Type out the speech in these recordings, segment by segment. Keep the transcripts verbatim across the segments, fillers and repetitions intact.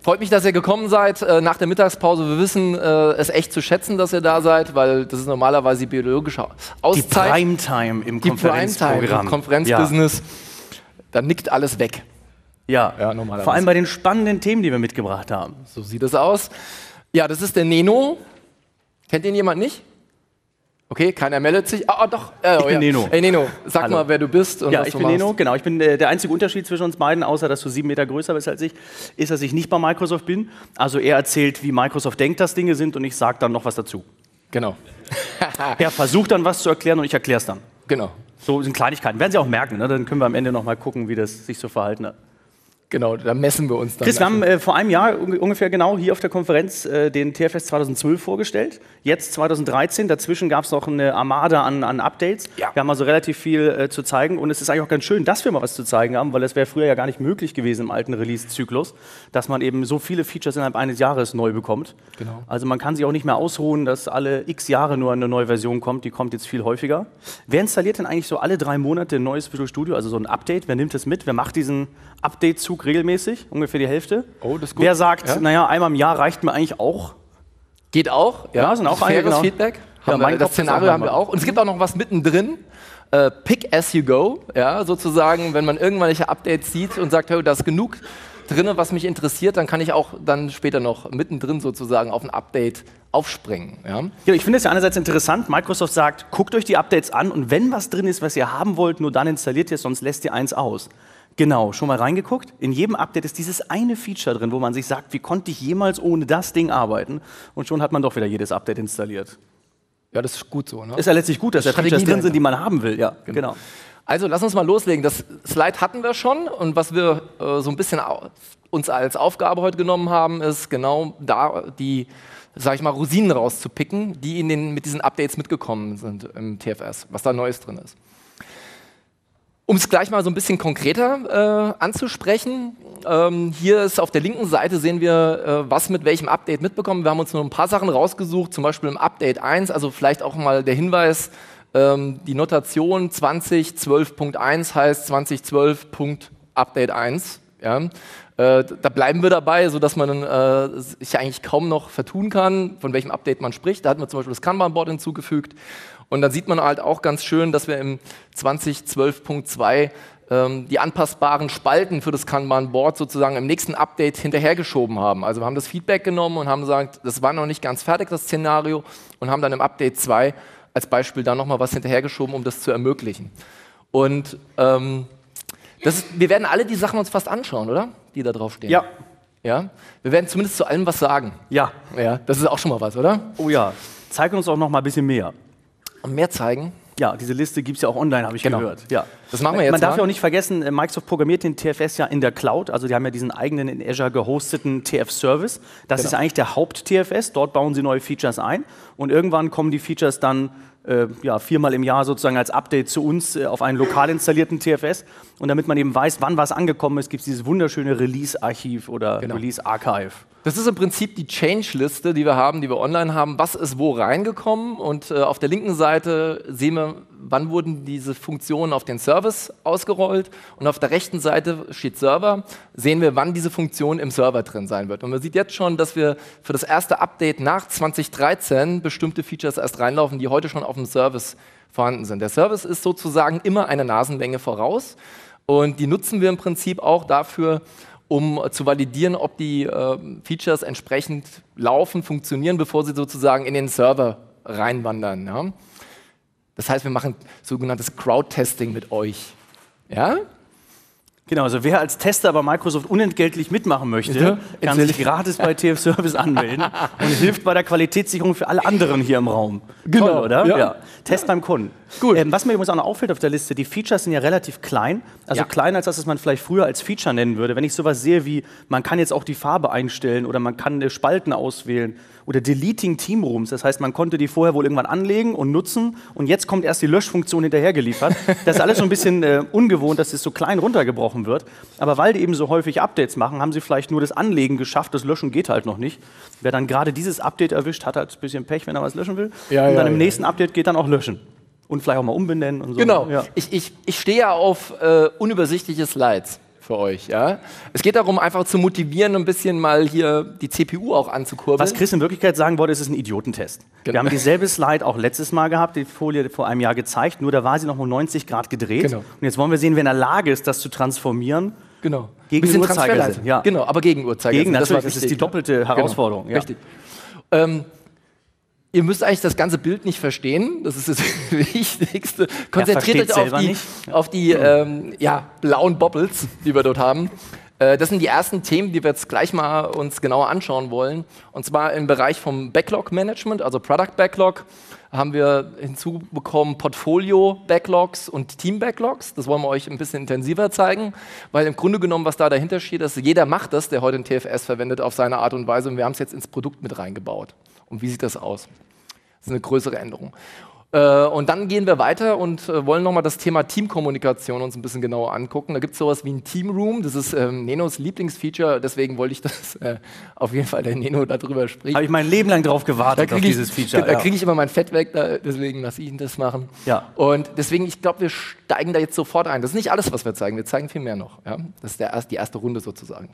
Freut mich, dass ihr gekommen seid äh, nach der Mittagspause. Wir wissen äh, es echt zu schätzen, dass ihr da seid, weil das ist normalerweise die biologische Auszeit. Die Primetime im die Konferenzprogramm. Primetime im Konferenzbusiness. Ja. Da nickt alles weg. Ja, ja normalerweise. Vor allem bei den spannenden Themen, die wir mitgebracht haben. So sieht es aus. Ja, das ist der Neno. Kennt ihn jemand nicht? Okay, keiner meldet sich. Ah, oh, doch. Äh, ich bin ja. Neno. Hey Neno, sag Hallo. mal, wer du bist und ja, was ich du bin machst. Neno, genau. Ich bin äh, der einzige Unterschied zwischen uns beiden, außer dass du sieben Meter größer bist als ich, ist, dass ich nicht bei Microsoft bin. Also er erzählt, wie Microsoft denkt, dass Dinge sind, und ich sage dann noch was dazu. Genau. Er versucht dann was zu erklären und ich erkläre es dann. Genau. So sind Kleinigkeiten. Werden Sie auch merken, ne? Dann können wir am Ende noch mal gucken, wie das sich so verhalten hat. Genau, da messen wir uns dann. Chris, wir haben äh, vor einem Jahr un ungefähr genau hier auf der Konferenz äh, den T F S zweitausendzwölf vorgestellt. Jetzt zweitausenddreizehn, dazwischen gab es noch eine Armada an, an Updates. Ja. Wir haben also relativ viel äh, zu zeigen, und es ist eigentlich auch ganz schön, dass wir mal was zu zeigen haben, weil das wäre früher ja gar nicht möglich gewesen im alten Release-Zyklus, dass man eben so viele Features innerhalb eines Jahres neu bekommt. Genau. Also man kann sich auch nicht mehr ausruhen, dass alle x Jahre nur eine neue Version kommt, die kommt jetzt viel häufiger. Wer installiert denn eigentlich so alle drei Monate ein neues Visual Studio, also so ein Update? Wer nimmt das mit? Wer macht diesen Update-Zug regelmäßig? Ungefähr die Hälfte. Oh, das ist gut. Wer sagt, ja. naja, einmal im Jahr reicht mir eigentlich auch? Geht auch. Ja, ja sind auch einige, faires genau. Feedback. Ja, Haben wir, das Szenario haben wir auch. Und es gibt auch noch was mittendrin. Äh, pick as you go. Ja, sozusagen, wenn man irgendwelche Updates sieht und sagt, hey, da ist genug drin, was mich interessiert, dann kann ich auch dann später noch mittendrin sozusagen auf ein Update aufspringen. Ja, ja, ich finde es ja einerseits interessant. Microsoft sagt, guckt euch die Updates an, und wenn was drin ist, was ihr haben wollt, nur dann installiert ihr es, sonst lässt ihr eins aus. Genau, schon mal reingeguckt? In jedem Update ist dieses eine Feature drin, wo man sich sagt, wie konnte ich jemals ohne das Ding arbeiten? Und schon hat man doch wieder jedes Update installiert. Ja, das ist gut so. Ne? Ist ja letztlich gut, dass da Features drin sind, die man haben will. Ja, genau. genau. Also lass uns mal loslegen. Das Slide hatten wir schon, und was wir äh, so ein bisschen uns als Aufgabe heute genommen haben, ist genau da die, sag ich mal, Rosinen rauszupicken, die in den, mit diesen Updates mitgekommen sind im T F S, was da Neues drin ist. Um es gleich mal so ein bisschen konkreter äh, anzusprechen, ähm, hier ist auf der linken Seite, sehen wir, äh, was mit welchem Update mitbekommen. Wir haben uns nur ein paar Sachen rausgesucht, zum Beispiel im Update eins, also vielleicht auch mal der Hinweis, ähm, die Notation zwanzig zwölf Punkt eins heißt zwanzig zwölf Punkt Update eins. Ja? Äh, da bleiben wir dabei, sodass man äh, sich eigentlich kaum noch vertun kann, von welchem Update man spricht. Da hatten wir zum Beispiel das Kanban-Board hinzugefügt. Und dann sieht man halt auch ganz schön, dass wir im zwanzig zwölf Punkt zwei ähm, die anpassbaren Spalten für das Kanban-Board sozusagen im nächsten Update hinterhergeschoben haben. Also wir haben das Feedback genommen und haben gesagt, das war noch nicht ganz fertig, das Szenario, und haben dann im Update zwei als Beispiel da nochmal was hinterhergeschoben, um das zu ermöglichen. Und ähm, das ist, wir werden alle die Sachen uns fast anschauen, oder? Die da drauf stehen. Ja. Ja. Wir werden zumindest zu allem was sagen. Ja. Ja. Das ist auch schon mal was, oder? Oh ja. Zeig uns auch noch mal ein bisschen mehr. Und mehr zeigen? Ja, diese Liste gibt es ja auch online, habe ich genau. gehört. Ja. Das machen wir jetzt Man darf mal. ja auch nicht vergessen, Microsoft programmiert den T F S ja in der Cloud. Also die haben ja diesen eigenen in Azure gehosteten T F-Service. Das genau. ist eigentlich der Haupt-T F S. Dort bauen sie neue Features ein. Und irgendwann kommen die Features dann äh, ja, viermal im Jahr sozusagen als Update zu uns äh, auf einen lokal installierten T F S. Und damit man eben weiß, wann was angekommen ist, gibt es dieses wunderschöne Release-Archiv oder genau. Release-Archive. Das ist im Prinzip die Change-Liste, die wir haben, die wir online haben. Was ist wo reingekommen? Und äh, auf der linken Seite sehen wir, wann wurden diese Funktionen auf den Service ausgerollt. Und auf der rechten Seite steht Server. Sehen wir, wann diese Funktion im Server drin sein wird. Und man sieht jetzt schon, dass wir für das erste Update nach zwanzig dreizehn bestimmte Features erst reinlaufen, die heute schon auf dem Service vorhanden sind. Der Service ist sozusagen immer eine Nasenlänge voraus. Und die nutzen wir im Prinzip auch dafür, um zu validieren, ob die äh, Features entsprechend laufen, funktionieren, bevor sie sozusagen in den Server reinwandern. Ja? Das heißt, wir machen sogenanntes Crowd-Testing mit euch. Ja? Genau, also wer als Tester bei Microsoft unentgeltlich mitmachen möchte, ja, kann sich gratis bei T F-Service anmelden und hilft bei der Qualitätssicherung für alle anderen hier im Raum. Genau, toll, oder? Ja. Ja. Test beim Kunden. Gut. Ähm, was mir übrigens auch noch auffällt auf der Liste, die Features sind ja relativ klein, also ja. kleiner als das, was man vielleicht früher als Feature nennen würde. Wenn ich sowas sehe wie, man kann jetzt auch die Farbe einstellen oder man kann Spalten auswählen oder Deleting Teamrooms, das heißt, man konnte die vorher wohl irgendwann anlegen und nutzen und jetzt kommt erst die Löschfunktion hinterher geliefert. Das ist alles so ein bisschen äh, ungewohnt, dass es so klein runtergebrochen wird, aber weil die eben so häufig Updates machen, haben sie vielleicht nur das Anlegen geschafft, das Löschen geht halt noch nicht. Wer dann gerade dieses Update erwischt, hat halt ein bisschen Pech, wenn er was löschen will. Ja, und dann ja, im ja. nächsten Update geht dann auch löschen. Und vielleicht auch mal umbenennen und so. Genau. Ja. Ich, ich, ich stehe ja auf äh, unübersichtliche Slides. für euch. Ja? Es geht darum, einfach zu motivieren, ein bisschen mal hier die C P U auch anzukurbeln. Was Chris in Wirklichkeit sagen wollte, ist, es ist ein Idiotentest. Genau. Wir haben dieselbe Slide auch letztes Mal gehabt, die Folie vor einem Jahr gezeigt, nur da war sie noch um neunzig Grad gedreht. Genau. Und jetzt wollen wir sehen, wer in der Lage ist, das zu transformieren. Genau. Gegen den Uhrzeigersinn. Ja. Genau, aber gegen Uhrzeigersinn. Gegen, das, das ist die doppelte Herausforderung. Genau. Ja. Richtig. Ähm, Ihr müsst eigentlich das ganze Bild nicht verstehen, das ist das Wichtigste. Konzentriert euch auf die, auf die ähm, ja, blauen Bobbles, die wir dort haben. Äh, das sind die ersten Themen, die wir jetzt gleich mal uns genauer anschauen wollen. Und zwar im Bereich vom Backlog-Management, also Product Backlog, haben wir hinzubekommen Portfolio-Backlogs und Team-Backlogs. Das wollen wir euch ein bisschen intensiver zeigen, weil im Grunde genommen, was da dahinter steht, ist, jeder macht das, der heute ein T F S verwendet, auf seine Art und Weise. Und wir haben es jetzt ins Produkt mit reingebaut. Und wie sieht das aus? Das ist eine größere Änderung. Äh, und dann gehen wir weiter und äh, wollen nochmal das Thema Teamkommunikation uns ein bisschen genauer angucken. Da gibt es sowas wie ein Teamroom, das ist ähm, Nenos Lieblingsfeature, deswegen wollte ich, dass äh, auf jeden Fall der Neno darüber spricht. Habe ich mein Leben lang darauf gewartet, auf ich, dieses Feature. Da ja. kriege ich immer mein Fett weg, da, deswegen lasse ich ihn das machen. Ja. Und deswegen, ich glaube, wir steigen da jetzt sofort ein. Das ist nicht alles, was wir zeigen, wir zeigen viel mehr noch. Ja? Das ist der, die erste Runde sozusagen.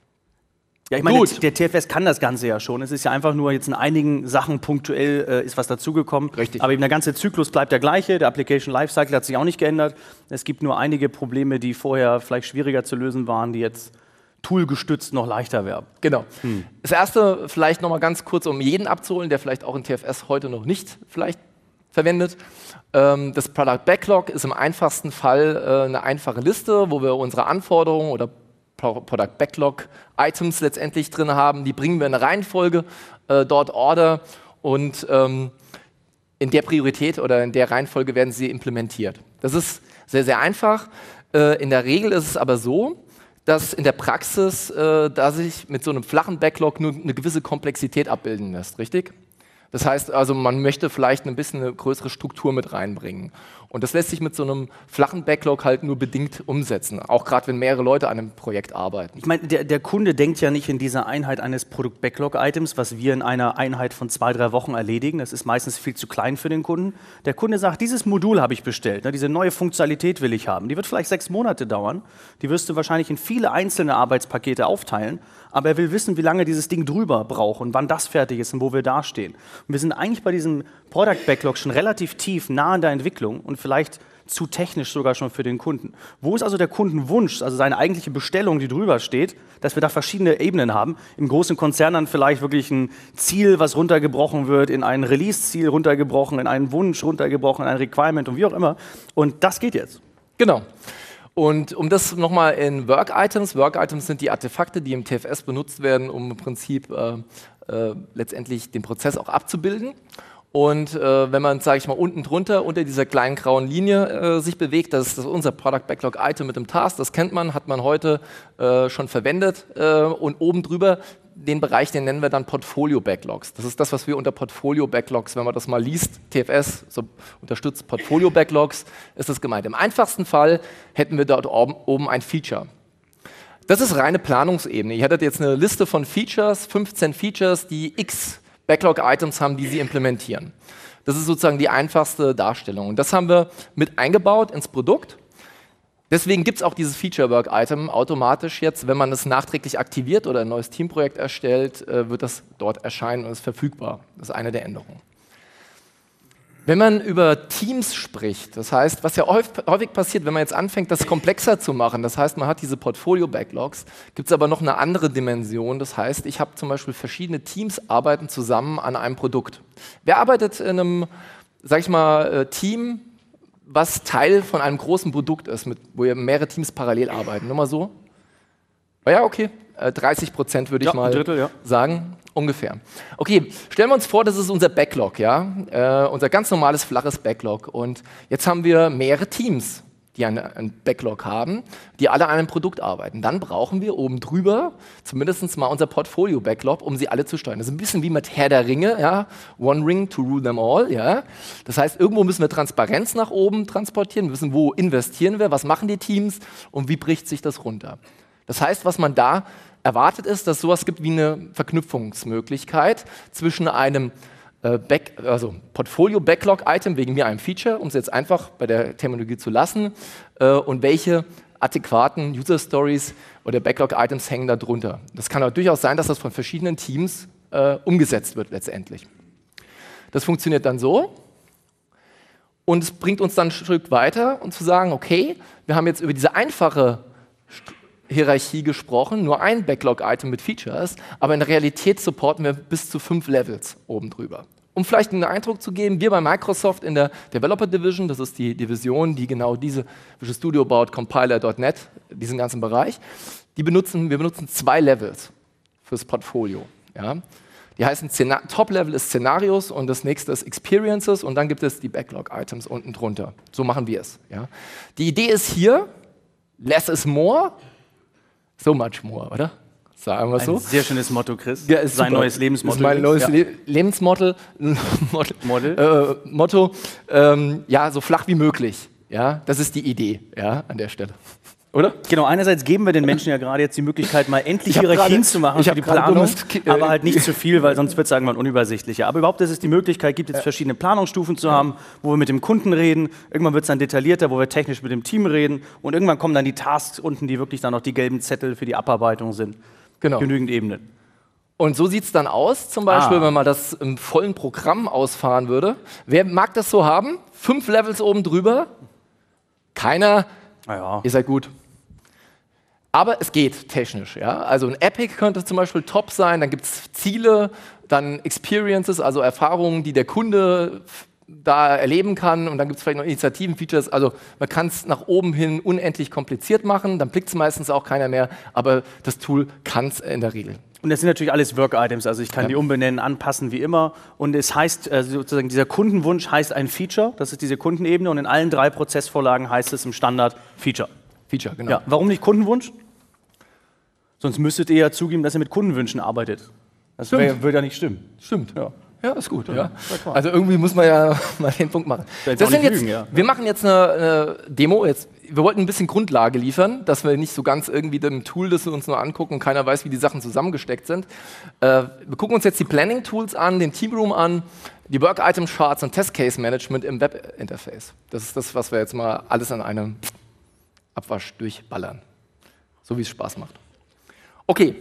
Ja, ich meine, der, der T F S kann das Ganze ja schon. Es ist ja einfach nur jetzt in einigen Sachen punktuell äh, ist was dazugekommen. Richtig. Aber eben der ganze Zyklus bleibt der gleiche. Der Application Lifecycle hat sich auch nicht geändert. Es gibt nur einige Probleme, die vorher vielleicht schwieriger zu lösen waren, die jetzt toolgestützt noch leichter werden. Genau. Hm. Das erste vielleicht noch mal ganz kurz, um jeden abzuholen, der vielleicht auch in T F S heute noch nicht vielleicht verwendet. Ähm, das Product Backlog ist im einfachsten Fall äh, eine einfache Liste, wo wir unsere Anforderungen oder Product Backlog Items letztendlich drin haben, die bringen wir in eine Reihenfolge, äh, dort Order und ähm, in der Priorität oder in der Reihenfolge werden sie implementiert. Das ist sehr, sehr einfach. Äh, in der Regel ist es aber so, dass in der Praxis, äh, da sich mit so einem flachen Backlog nur eine gewisse Komplexität abbilden lässt, richtig? Das heißt also, man möchte vielleicht ein bisschen eine größere Struktur mit reinbringen. Und das lässt sich mit so einem flachen Backlog halt nur bedingt umsetzen, auch gerade wenn mehrere Leute an einem Projekt arbeiten. Ich meine, der, der Kunde denkt ja nicht in dieser Einheit eines Produkt-Backlog-Items, was wir in einer Einheit von zwei, drei Wochen erledigen. Das ist meistens viel zu klein für den Kunden. Der Kunde sagt, dieses Modul habe ich bestellt, ne, diese neue Funktionalität will ich haben. Die wird vielleicht sechs Monate dauern. Die wirst du wahrscheinlich in viele einzelne Arbeitspakete aufteilen. Aber er will wissen, wie lange dieses Ding drüber braucht und wann das fertig ist und wo wir dastehen. Und wir sind eigentlich bei diesem Product Backlog schon relativ tief nah in der Entwicklung und vielleicht zu technisch sogar schon für den Kunden. Wo ist also der Kundenwunsch, also seine eigentliche Bestellung, die drüber steht, dass wir da verschiedene Ebenen haben? Im großen Konzern dann vielleicht wirklich ein Ziel, was runtergebrochen wird, in ein Release-Ziel runtergebrochen, in einen Wunsch runtergebrochen, in ein Requirement und wie auch immer. Und das geht jetzt. Genau. Und um das nochmal in Work-Items, Work-Items sind die Artefakte, die im T F S benutzt werden, um im Prinzip äh, äh, letztendlich den Prozess auch abzubilden. Und äh, wenn man, sage ich mal, unten drunter, unter dieser kleinen grauen Linie äh, sich bewegt, das ist, das ist unser Product Backlog Item mit dem Task, das kennt man, hat man heute äh, schon verwendet. Äh, und oben drüber, den Bereich, den nennen wir dann Portfolio Backlogs. Das ist das, was wir unter Portfolio Backlogs, wenn man das mal liest, T F S so unterstützt Portfolio Backlogs, ist das gemeint. Im einfachsten Fall hätten wir dort oben, oben ein Feature. Das ist reine Planungsebene. Ihr hattet jetzt eine Liste von Features, fünfzehn Features, die x Backlog-Items haben, die sie implementieren. Das ist sozusagen die einfachste Darstellung. Und das haben wir mit eingebaut ins Produkt. Deswegen gibt es auch dieses Feature-Work-Item automatisch jetzt, wenn man es nachträglich aktiviert oder ein neues Teamprojekt erstellt, äh, wird das dort erscheinen und ist verfügbar. Das ist eine der Änderungen. Wenn man über Teams spricht, das heißt, was ja häufig passiert, wenn man jetzt anfängt, das komplexer zu machen, das heißt, man hat diese Portfolio-Backlogs, gibt es aber noch eine andere Dimension, das heißt, ich habe zum Beispiel verschiedene Teams arbeiten zusammen an einem Produkt. Wer arbeitet in einem, sag ich mal, Team, was Teil von einem großen Produkt ist, mit, wo ihr mehrere Teams parallel arbeiten? Nur mal so? Ja, okay, dreißig Prozent würde ich ja, mal ein Drittel, ja. sagen. Ungefähr. Okay, stellen wir uns vor, das ist unser Backlog, ja, äh, unser ganz normales flaches Backlog. Und jetzt haben wir mehrere Teams, die eine, ein Backlog haben, die alle an einem Produkt arbeiten. Dann brauchen wir oben drüber zumindest mal unser Portfolio-Backlog, um sie alle zu steuern. Das ist ein bisschen wie mit Herr der Ringe, ja, One Ring to rule them all. Ja. Das heißt, irgendwo müssen wir Transparenz nach oben transportieren, wir wissen, wo investieren wir, was machen die Teams und wie bricht sich das runter. Das heißt, was man da erwartet ist, dass es sowas gibt wie eine Verknüpfungsmöglichkeit zwischen einem äh, Back, also Portfolio-Backlog-Item, wegen mir einem Feature, um es jetzt einfach bei der Terminologie zu lassen, äh, und welche adäquaten User Stories oder Backlog-Items hängen da drunter. Das kann auch durchaus sein, dass das von verschiedenen Teams äh, umgesetzt wird letztendlich. Das funktioniert dann so und es bringt uns dann ein Stück weiter und zu sagen, okay, wir haben jetzt über diese einfache Hierarchie gesprochen, nur ein Backlog-Item mit Features, aber in der Realität supporten wir bis zu fünf Levels oben drüber. Um vielleicht einen Eindruck zu geben, wir bei Microsoft in der Developer Division, das ist die Division, die genau diese Visual Studio baut, Compiler Punkt net, diesen ganzen Bereich, die benutzen, wir benutzen zwei Levels fürs Portfolio. Ja. Die heißen, Top-Level ist Szenarios und das nächste ist Experiences und dann gibt es die Backlog-Items unten drunter. So machen wir es. Ja. Die Idee ist hier, less is more, so much more, oder? Sagen wir so. Ein sehr schönes Motto, Chris. Ja, ist Sein super. neues Lebensmotto. Ist mein neues ja. Le Lebensmotto. Model. Äh, Motto. Ähm, ja, so flach wie möglich. Ja, das ist die Idee, ja, an der Stelle. Oder? Genau, einerseits geben wir den Menschen ja gerade jetzt die Möglichkeit, mal endlich Hierarchien zu machen für die Planung, aber halt nicht zu viel, weil sonst wird es irgendwann unübersichtlicher. Aber überhaupt, dass es die Möglichkeit gibt, jetzt ja. verschiedene Planungsstufen zu ja. haben, wo wir mit dem Kunden reden, irgendwann wird es dann detaillierter, wo wir technisch mit dem Team reden und irgendwann kommen dann die Tasks unten, die wirklich dann noch die gelben Zettel für die Abarbeitung sind. Genau. Genügend Ebenen. Und so sieht es dann aus, zum Beispiel, ah. wenn man das im vollen Programm ausfahren würde. Wer mag das so haben? Fünf Levels oben drüber? Keiner? Ja. Ihr seid gut. Aber es geht technisch. Ja? Also ein Epic könnte zum Beispiel top sein, dann gibt es Ziele, dann Experiences, also Erfahrungen, die der Kunde da erleben kann und dann gibt es vielleicht noch Initiativen, Features, also man kann es nach oben hin unendlich kompliziert machen, dann blickt es meistens auch keiner mehr, aber das Tool kann es in der Regel. Und das sind natürlich alles Work-Items, also ich kann ja. die umbenennen, anpassen wie immer und es heißt, also sozusagen dieser Kundenwunsch heißt ein Feature, das ist diese Kundenebene und in allen drei Prozessvorlagen heißt es im Standard Feature. Feature, genau. Ja, warum nicht Kundenwunsch? Sonst müsstet ihr ja zugeben, dass ihr mit Kundenwünschen arbeitet. Das wär, würde ja nicht stimmen. Stimmt. Ja. Ja, ist gut. Ja. Ja. Also irgendwie muss man ja mal den Punkt machen. Das sind jetzt, lügen, ja. Wir machen jetzt eine, eine Demo. Jetzt, wir wollten ein bisschen Grundlage liefern, dass wir nicht so ganz irgendwie dem Tool, das wir uns nur angucken, keiner weiß, wie die Sachen zusammengesteckt sind. Äh, wir gucken uns jetzt die Planning-Tools an, den Teamroom an, die Work-Item-Charts und Test-Case-Management im Web-Interface. Das ist das, was wir jetzt mal alles an einem Abwasch durchballern. So wie es Spaß macht. Okay.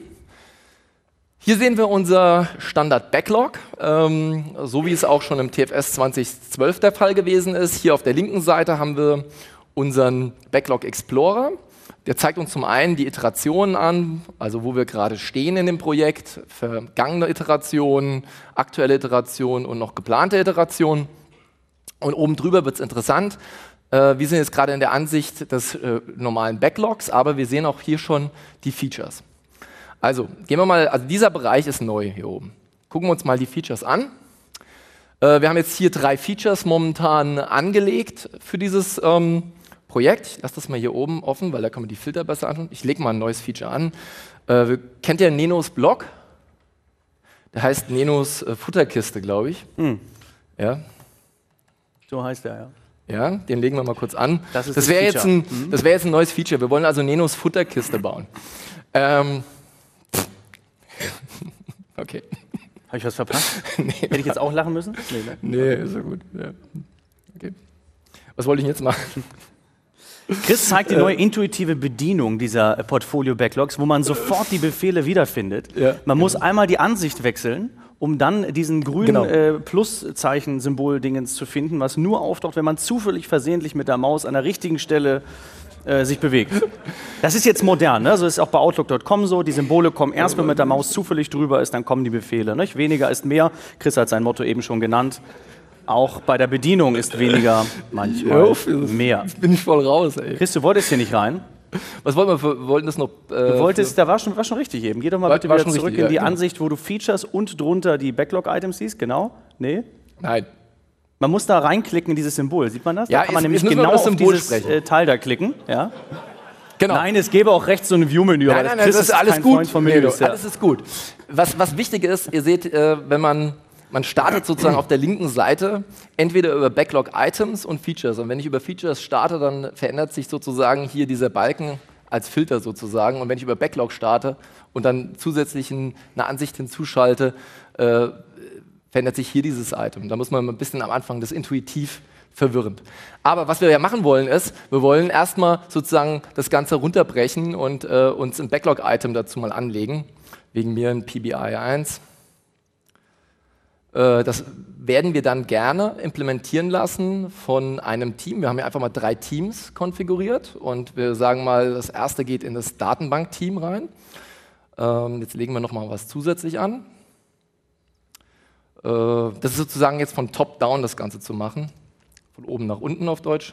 Hier sehen wir unser Standard-Backlog, ähm, so wie es auch schon im T F S zwanzig zwölf der Fall gewesen ist. Hier auf der linken Seite haben wir unseren Backlog Explorer. Der zeigt uns zum einen die Iterationen an, also wo wir gerade stehen in dem Projekt, vergangene Iterationen, aktuelle Iterationen und noch geplante Iterationen. Und oben drüber wird es interessant. Äh, wir sind jetzt gerade in der Ansicht des äh, normalen Backlogs, aber wir sehen auch hier schon die Features. Also, gehen wir mal, also dieser Bereich ist neu hier oben. Gucken wir uns mal die Features an. Äh, wir haben jetzt hier drei Features momentan angelegt für dieses ähm, Projekt. Ich lasse das mal hier oben offen, weil da kann man die Filter besser anschauen. Ich lege mal ein neues Feature an. Äh, kennt ihr Nenos Blog? Der heißt Nenos äh, Futterkiste, glaube ich. Hm. Ja. So heißt der, ja. Ja, den legen wir mal kurz an. Das, ist das wäre jetzt, mhm. das wär jetzt ein neues Feature. Wir wollen also Nenos Futterkiste bauen. Ähm, Okay. Habe ich was verpasst? Nee, hätte ich jetzt auch lachen müssen? Nee, ne? Nee, ist ja gut. Ja. Okay. Was wollte ich jetzt machen? Chris zeigt die neue intuitive Bedienung dieser Portfolio-Backlogs, wo man sofort die Befehle wiederfindet. Ja, man genau. muss einmal die Ansicht wechseln, um dann diesen grünen genau. äh, Pluszeichen-Symbol-Dingens zu finden, was nur auftaucht, wenn man zufällig versehentlich mit der Maus an der richtigen Stelle äh, sich bewegt. Das ist jetzt modern, ne? So ist auch bei Outlook Punkt com so. Die Symbole kommen erst, wenn man mit der Maus zufällig drüber ist, dann kommen die Befehle. Ne? Weniger ist mehr. Chris hat sein Motto eben schon genannt. Auch bei der Bedienung ist weniger manchmal auf, mehr. Jetzt bin ich voll raus, ey. Chris, du wolltest hier nicht rein. Was wollten wir? Wir wollten das noch. Äh, du wolltest, da war schon, war schon richtig eben. Geh doch mal war, bitte wieder zurück richtig, in die ja, Ansicht, wo du Features und drunter die Backlog-Items siehst. Genau? Nee? Nein. Man muss da reinklicken in dieses Symbol. Sieht man das? Ja, da kann man jetzt, nämlich jetzt genau auf dieses äh, Teil da klicken. Ja? Genau. Nein, es gäbe auch rechts so ein View-Menü. Nein, nein, nein, das ist alles gut. Von nee, ja. Alles ist gut. Was, was wichtig ist, ihr seht, äh, wenn man Man startet sozusagen auf der linken Seite entweder über Backlog-Items und Features. Und wenn ich über Features starte, dann verändert sich sozusagen hier dieser Balken als Filter sozusagen. Und wenn ich über Backlog starte und dann zusätzlich eine Ansicht hinzuschalte, äh, verändert sich hier dieses Item. Da muss man ein bisschen am Anfang das intuitiv verwirrend. Aber was wir ja machen wollen ist, wir wollen erstmal sozusagen das Ganze runterbrechen und äh, uns ein Backlog-Item dazu mal anlegen. Wegen mir ein P B I eins. Äh, das werden wir dann gerne implementieren lassen von einem Team. Wir haben ja einfach mal drei Teams konfiguriert und wir sagen mal, das erste geht in das Datenbank-Team rein. Ähm, jetzt legen wir noch mal was zusätzlich an. Äh, das ist sozusagen jetzt von Top-Down das Ganze zu machen. Von oben nach unten auf Deutsch.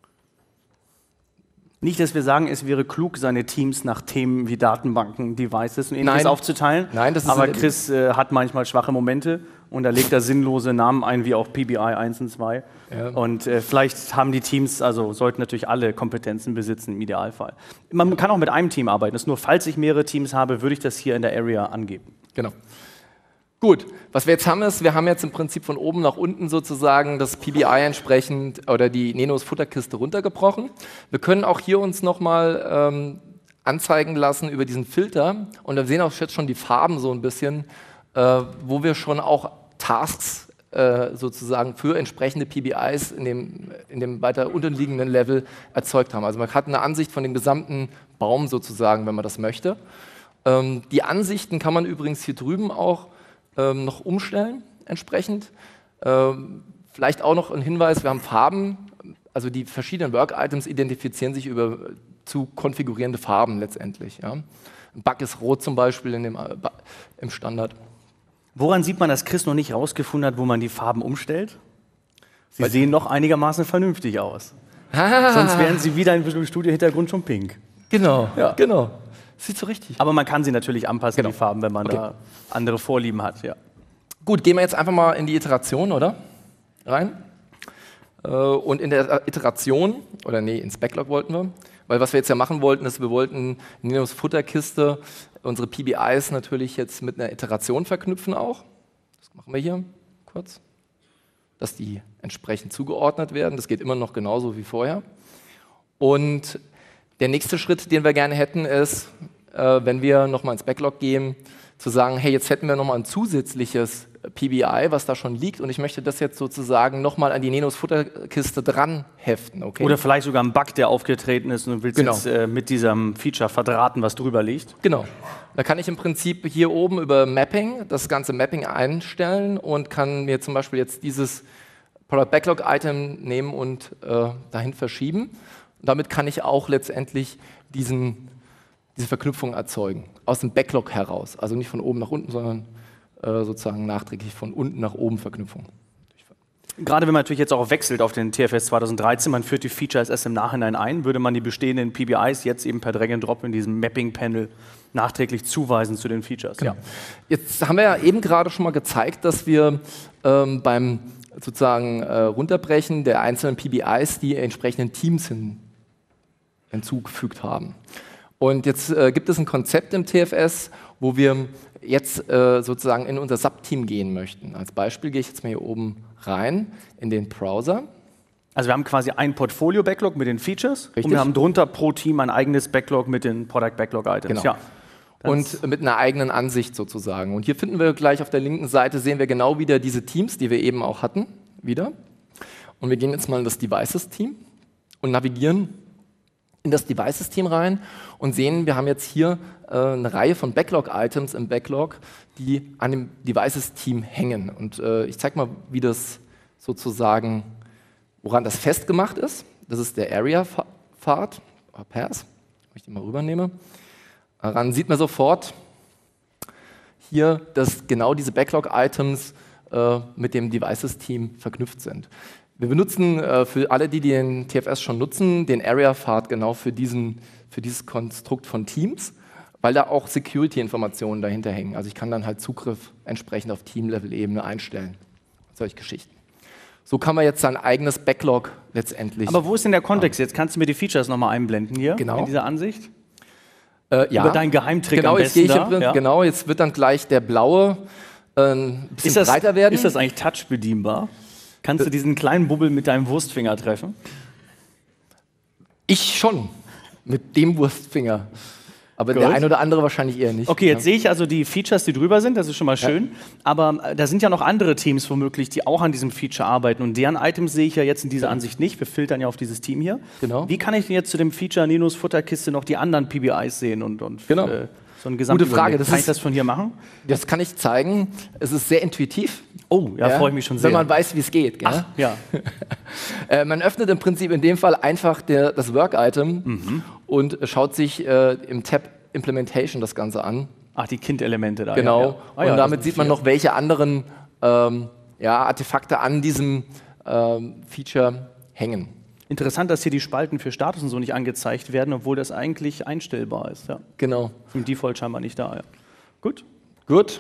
Nicht, dass wir sagen, es wäre klug, seine Teams nach Themen wie Datenbanken, Devices und ähnliches Nein. aufzuteilen. Nein, das ist aber Chris äh, hat manchmal schwache Momente und da legt er sinnlose Namen ein, wie auch P B I eins und zwei. Ja. Und äh, vielleicht haben die Teams, also sollten natürlich alle Kompetenzen besitzen im Idealfall. Man kann auch mit einem Team arbeiten. Das ist nur, falls ich mehrere Teams habe, würde ich das hier in der Area angeben. Genau. Gut, was wir jetzt haben ist, wir haben jetzt im Prinzip von oben nach unten sozusagen das P B I entsprechend oder die Nenos Futterkiste runtergebrochen. Wir können auch hier uns nochmal ähm, anzeigen lassen über diesen Filter und wir sehen auch jetzt schon die Farben so ein bisschen, äh, wo wir schon auch Tasks äh, sozusagen für entsprechende P B Is in dem, in dem weiter unterliegenden Level erzeugt haben. Also man hat eine Ansicht von dem gesamten Baum sozusagen, wenn man das möchte. Ähm, die Ansichten kann man übrigens hier drüben auch Ähm, noch umstellen entsprechend. Ähm, vielleicht auch noch ein Hinweis, wir haben Farben, also die verschiedenen Work-Items identifizieren sich über zu konfigurierende Farben letztendlich. Ja. Ein Bug ist rot zum Beispiel in dem, äh, im Standard. Woran sieht man, dass Chris noch nicht rausgefunden hat, wo man die Farben umstellt? Sie Weil sehen noch einigermaßen vernünftig aus. Ah. Sonst wären sie wieder im Studio-Hintergrund schon pink. Genau, ja. genau. Sieht so richtig. Aber man kann sie natürlich anpassen, genau. die Farben, wenn man okay. da andere Vorlieben hat. Ja. Gut, gehen wir jetzt einfach mal in die Iteration, oder? Rein. Und in der Iteration, oder nee, ins Backlog wollten wir, weil was wir jetzt ja machen wollten, ist, wir wollten in Nenos Futterkiste unsere P B Is natürlich jetzt mit einer Iteration verknüpfen auch. Das machen wir hier kurz. Dass die entsprechend zugeordnet werden. Das geht immer noch genauso wie vorher. Und der nächste Schritt, den wir gerne hätten, ist, äh, wenn wir nochmal ins Backlog gehen, zu sagen, hey, jetzt hätten wir nochmal ein zusätzliches P B I, was da schon liegt und ich möchte das jetzt sozusagen nochmal an die Nenos Futterkiste dran heften. Okay? Oder vielleicht sogar ein Bug, der aufgetreten ist und du willst genau. jetzt äh, mit diesem Feature verdrahten, was drüber liegt. Genau. Da kann ich im Prinzip hier oben über Mapping das ganze Mapping einstellen und kann mir zum Beispiel jetzt dieses Product Backlog Item nehmen und äh, dahin verschieben. Damit kann ich auch letztendlich diesen, diese Verknüpfung erzeugen, aus dem Backlog heraus. Also nicht von oben nach unten, sondern äh, sozusagen nachträglich von unten nach oben Verknüpfung. Gerade wenn man natürlich jetzt auch wechselt auf den T F S zweitausenddreizehn, man führt die Features erst im Nachhinein ein, würde man die bestehenden P B Is jetzt eben per Drag and Drop in diesem Mapping-Panel nachträglich zuweisen zu den Features. Genau. Ja. Jetzt haben wir ja eben gerade schon mal gezeigt, dass wir ähm, beim sozusagen äh, Runterbrechen der einzelnen P B Is die entsprechenden Teams hin hinzugefügt haben. Und jetzt äh, gibt es ein Konzept im T F S, wo wir jetzt äh, sozusagen in unser Subteam gehen möchten. Als Beispiel gehe ich jetzt mal hier oben rein in den Browser. Also wir haben quasi ein Portfolio-Backlog mit den Features. Richtig. Und wir haben drunter pro Team ein eigenes Backlog mit den Product-Backlog-Items. Genau. Ja, und mit einer eigenen Ansicht sozusagen. Und hier finden wir gleich auf der linken Seite, sehen wir genau wieder diese Teams, die wir eben auch hatten, wieder. Und wir gehen jetzt mal in das Devices-Team und navigieren in das Devices-Team rein und sehen, wir haben jetzt hier äh, eine Reihe von Backlog-Items im Backlog, die an dem Devices-Team hängen. Und äh, ich zeige mal, wie das sozusagen, woran das festgemacht ist. Das ist der Area-Pfad, Path, wenn ich den mal rübernehme. Daran sieht man sofort hier, dass genau diese Backlog-Items äh, mit dem Devices-Team verknüpft sind. Wir benutzen äh, für alle, die den T F S schon nutzen, den Area-Pfad genau für, diesen, für dieses Konstrukt von Teams, weil da auch Security-Informationen dahinter hängen. Also ich kann dann halt Zugriff entsprechend auf Team-Level-Ebene einstellen. Solche Geschichten. So kann man jetzt sein eigenes Backlog letztendlich. Aber wo ist denn der Kontext jetzt? Kannst du mir die Features nochmal einblenden hier genau. in dieser Ansicht? Äh, ja. Über deinen Geheimtrick genau, am besten jetzt da? Ich, ja. Genau, jetzt wird dann gleich der blaue äh, ein bisschen ist das, breiter werden. Ist das eigentlich touch bedienbar? Kannst du diesen kleinen Bubbel mit deinem Wurstfinger treffen? Ich schon, mit dem Wurstfinger. Aber Gut. der ein oder andere wahrscheinlich eher nicht. Okay, jetzt ja. sehe ich also die Features, die drüber sind, das ist schon mal schön. Ja. Aber äh, da sind ja noch andere Teams womöglich, die auch an diesem Feature arbeiten. Und deren Items sehe ich ja jetzt in dieser Ansicht nicht. Wir filtern ja auf dieses Team hier. Genau. Wie kann ich denn jetzt zu dem Feature Ninos Futterkiste noch die anderen P B Is sehen und, und genau. äh, so ein Gute Frage. Das kann ist, ich das von hier machen? Das kann ich zeigen. Es ist sehr intuitiv. Oh, ja, ja freue ich mich schon sehr. Wenn man weiß, wie es geht. Gell? Ach, ja. äh, man öffnet im Prinzip in dem Fall einfach der, das Work-Item mhm. und schaut sich äh, im Tab Implementation das Ganze an. Ach, die Kind-Elemente da. Genau. Ja, ja. Ah, und ja, damit sieht man noch, welche anderen ähm, ja, Artefakte an diesem ähm, Feature hängen. Interessant, dass hier die Spalten für Status und so nicht angezeigt werden, obwohl das eigentlich einstellbar ist. Ja. Genau. Im Default scheinbar nicht da. Ja. Gut. Gut.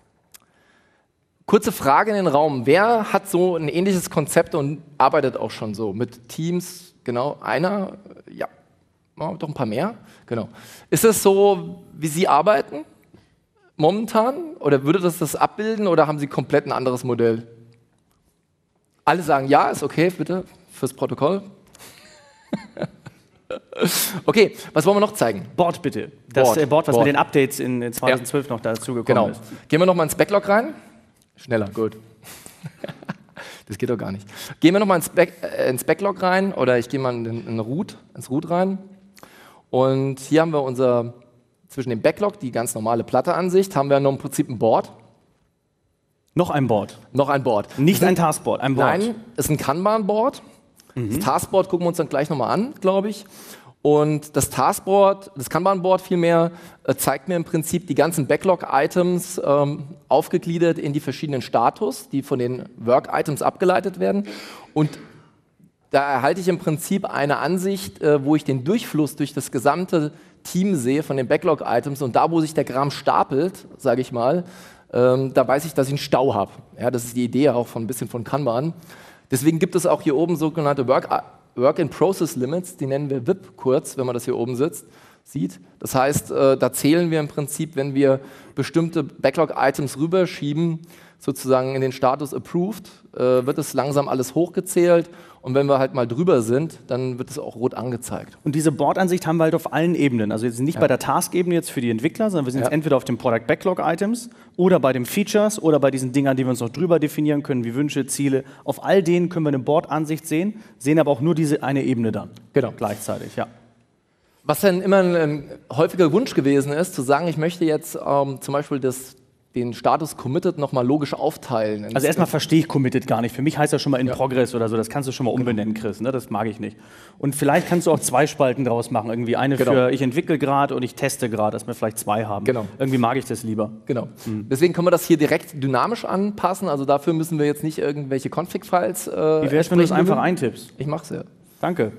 Kurze Frage in den Raum. Wer hat so ein ähnliches Konzept und arbeitet auch schon so mit Teams? Genau, einer? Ja, oh, doch ein paar mehr. Genau. Ist es so, wie Sie arbeiten momentan? Oder würde das das abbilden oder haben Sie komplett ein anderes Modell? Alle sagen ja, ist okay, bitte, fürs Protokoll. Okay, was wollen wir noch zeigen? Board bitte. Das Board, äh, Board was Board. mit den Updates in, in zweitausendzwölf ja. noch dazu gekommen genau. ist. Gehen wir noch mal ins Backlog rein. Schneller, gut. Das geht doch gar nicht. Gehen wir noch mal ins, Back, äh, ins Backlog rein oder ich gehe mal in, in Root, ins Root rein. Und hier haben wir unser, zwischen dem Backlog, die ganz normale Platte-Ansicht, haben wir noch im Prinzip ein Board. Noch ein Board? Noch ein Board. Nicht ein Taskboard, ein Board. Nein, ist ein Kanban-Board. Mhm. Das Taskboard gucken wir uns dann gleich nochmal an, glaube ich. Und das Taskboard, das Kanban-Board vielmehr, äh, zeigt mir im Prinzip die ganzen Backlog-Items ähm, aufgegliedert in die verschiedenen Status, die von den Work-Items abgeleitet werden. Und da erhalte ich im Prinzip eine Ansicht, äh, wo ich den Durchfluss durch das gesamte Team sehe von den Backlog-Items. Und da, wo sich der Kram stapelt, sage ich mal, ähm, da weiß ich, dass ich einen Stau habe. Ja, das ist die Idee auch von ein bisschen von Kanban. Deswegen gibt es auch hier oben sogenannte Work Work-in-Process-Limits, die nennen wir W I P kurz, wenn man das hier oben sitzt, sieht. Das heißt, äh, da zählen wir im Prinzip, wenn wir bestimmte Backlog-Items rüberschieben, sozusagen in den Status Approved, äh, wird es langsam alles hochgezählt und wenn wir halt mal drüber sind, dann wird es auch rot angezeigt. Und diese Board-Ansicht haben wir halt auf allen Ebenen, also jetzt nicht ja. bei der Task-Ebene jetzt für die Entwickler, sondern wir sind ja. jetzt entweder auf dem Product Backlog-Items oder bei den Features oder bei diesen Dingern, die wir uns noch drüber definieren können, wie Wünsche, Ziele. Auf all denen können wir eine Board-Ansicht sehen, sehen aber auch nur diese eine Ebene dann. Genau. Gleichzeitig, ja. Was dann immer ein, ein häufiger Wunsch gewesen ist, zu sagen, ich möchte jetzt ähm, zum Beispiel das den Status Committed nochmal logisch aufteilen. Also erstmal verstehe ich Committed gar nicht. Für mich heißt das schon mal in ja. Progress oder so. Das kannst du schon mal umbenennen, Chris. Ne? Das mag ich nicht. Und vielleicht kannst du auch zwei Spalten draus machen. Irgendwie eine genau. für ich entwickle gerade und ich teste gerade, dass wir vielleicht zwei haben. Genau. Irgendwie mag ich das lieber. Genau. Mhm. Deswegen können wir das hier direkt dynamisch anpassen. Also dafür müssen wir jetzt nicht irgendwelche Config-Files. Äh, Wie wäre es, wenn du es einfach eintippst? Ich mach's ja. Danke.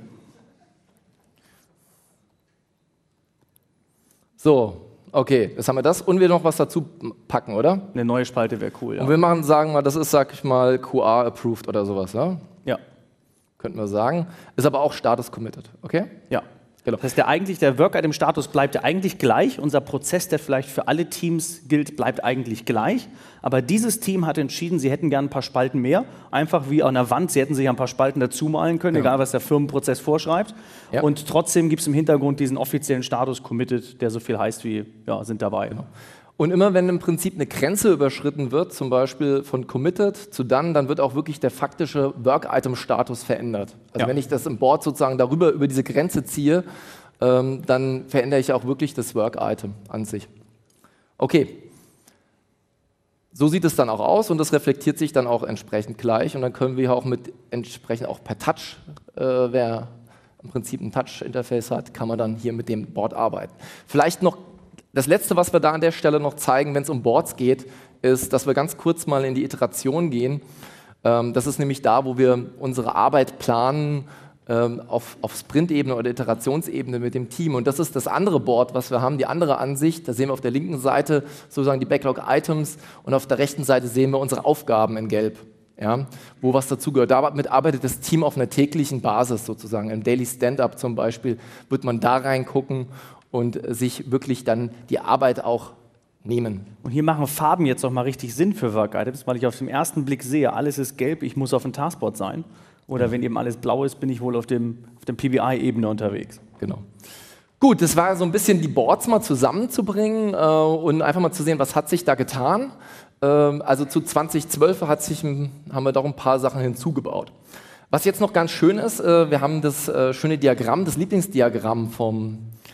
So. Okay, jetzt haben wir das und wir noch was dazu packen, oder? Eine neue Spalte wäre cool, ja. Und wir machen, sagen mal, das ist, sag ich mal, Q A-approved oder sowas, ja? Ja. Könnten wir sagen. Ist aber auch Status committed, okay? Ja. Genau. Das heißt, der, eigentlich, der Work-Item-Status bleibt ja eigentlich gleich. Unser Prozess, der vielleicht für alle Teams gilt, bleibt eigentlich gleich. Aber dieses Team hat entschieden, sie hätten gerne ein paar Spalten mehr. Einfach wie an der Wand, sie hätten sich ein paar Spalten dazu malen können, genau. egal was der Firmenprozess vorschreibt. Ja. Und trotzdem gibt es im Hintergrund diesen offiziellen Status committed, der so viel heißt wie, ja, sind dabei. Genau. Und immer wenn im Prinzip eine Grenze überschritten wird, zum Beispiel von committed zu done, dann wird auch wirklich der faktische Work-Item-Status verändert. Also ja. wenn ich das im Board sozusagen darüber über diese Grenze ziehe, ähm, dann verändere ich auch wirklich das Work-Item an sich. Okay. So sieht es dann auch aus und das reflektiert sich dann auch entsprechend gleich und dann können wir auch mit entsprechend auch per Touch, äh, wer im Prinzip ein Touch-Interface hat, kann man dann hier mit dem Board arbeiten. Vielleicht noch das Letzte, was wir da an der Stelle noch zeigen, wenn es um Boards geht, ist, dass wir ganz kurz mal in die Iteration gehen. Ähm, das ist nämlich da, wo wir unsere Arbeit planen ähm, auf, auf Sprint-Ebene oder Iterationsebene mit dem Team. Und das ist das andere Board, was wir haben, die andere Ansicht. Da sehen wir auf der linken Seite sozusagen die Backlog-Items und auf der rechten Seite sehen wir unsere Aufgaben in Gelb. Ja, wo was dazugehört. Damit arbeitet das Team auf einer täglichen Basis sozusagen. Im Daily Stand-Up zum Beispiel wird man da reingucken und sich wirklich dann die Arbeit auch nehmen. Und hier machen Farben jetzt auch mal richtig Sinn für Work-Items, weil ich auf den ersten Blick sehe, alles ist gelb, ich muss auf dem Taskboard sein. Oder wenn eben alles blau ist, bin ich wohl auf dem, auf dem P B I-Ebene unterwegs. Genau. Gut, das war so ein bisschen die Boards mal zusammenzubringen äh, und einfach mal zu sehen, was hat sich da getan. Ähm, also zu zwanzig zwölf hat sich, haben wir doch ein paar Sachen hinzugebaut. Was jetzt noch ganz schön ist, äh, wir haben das äh, schöne Diagramm, das Lieblingsdiagramm vom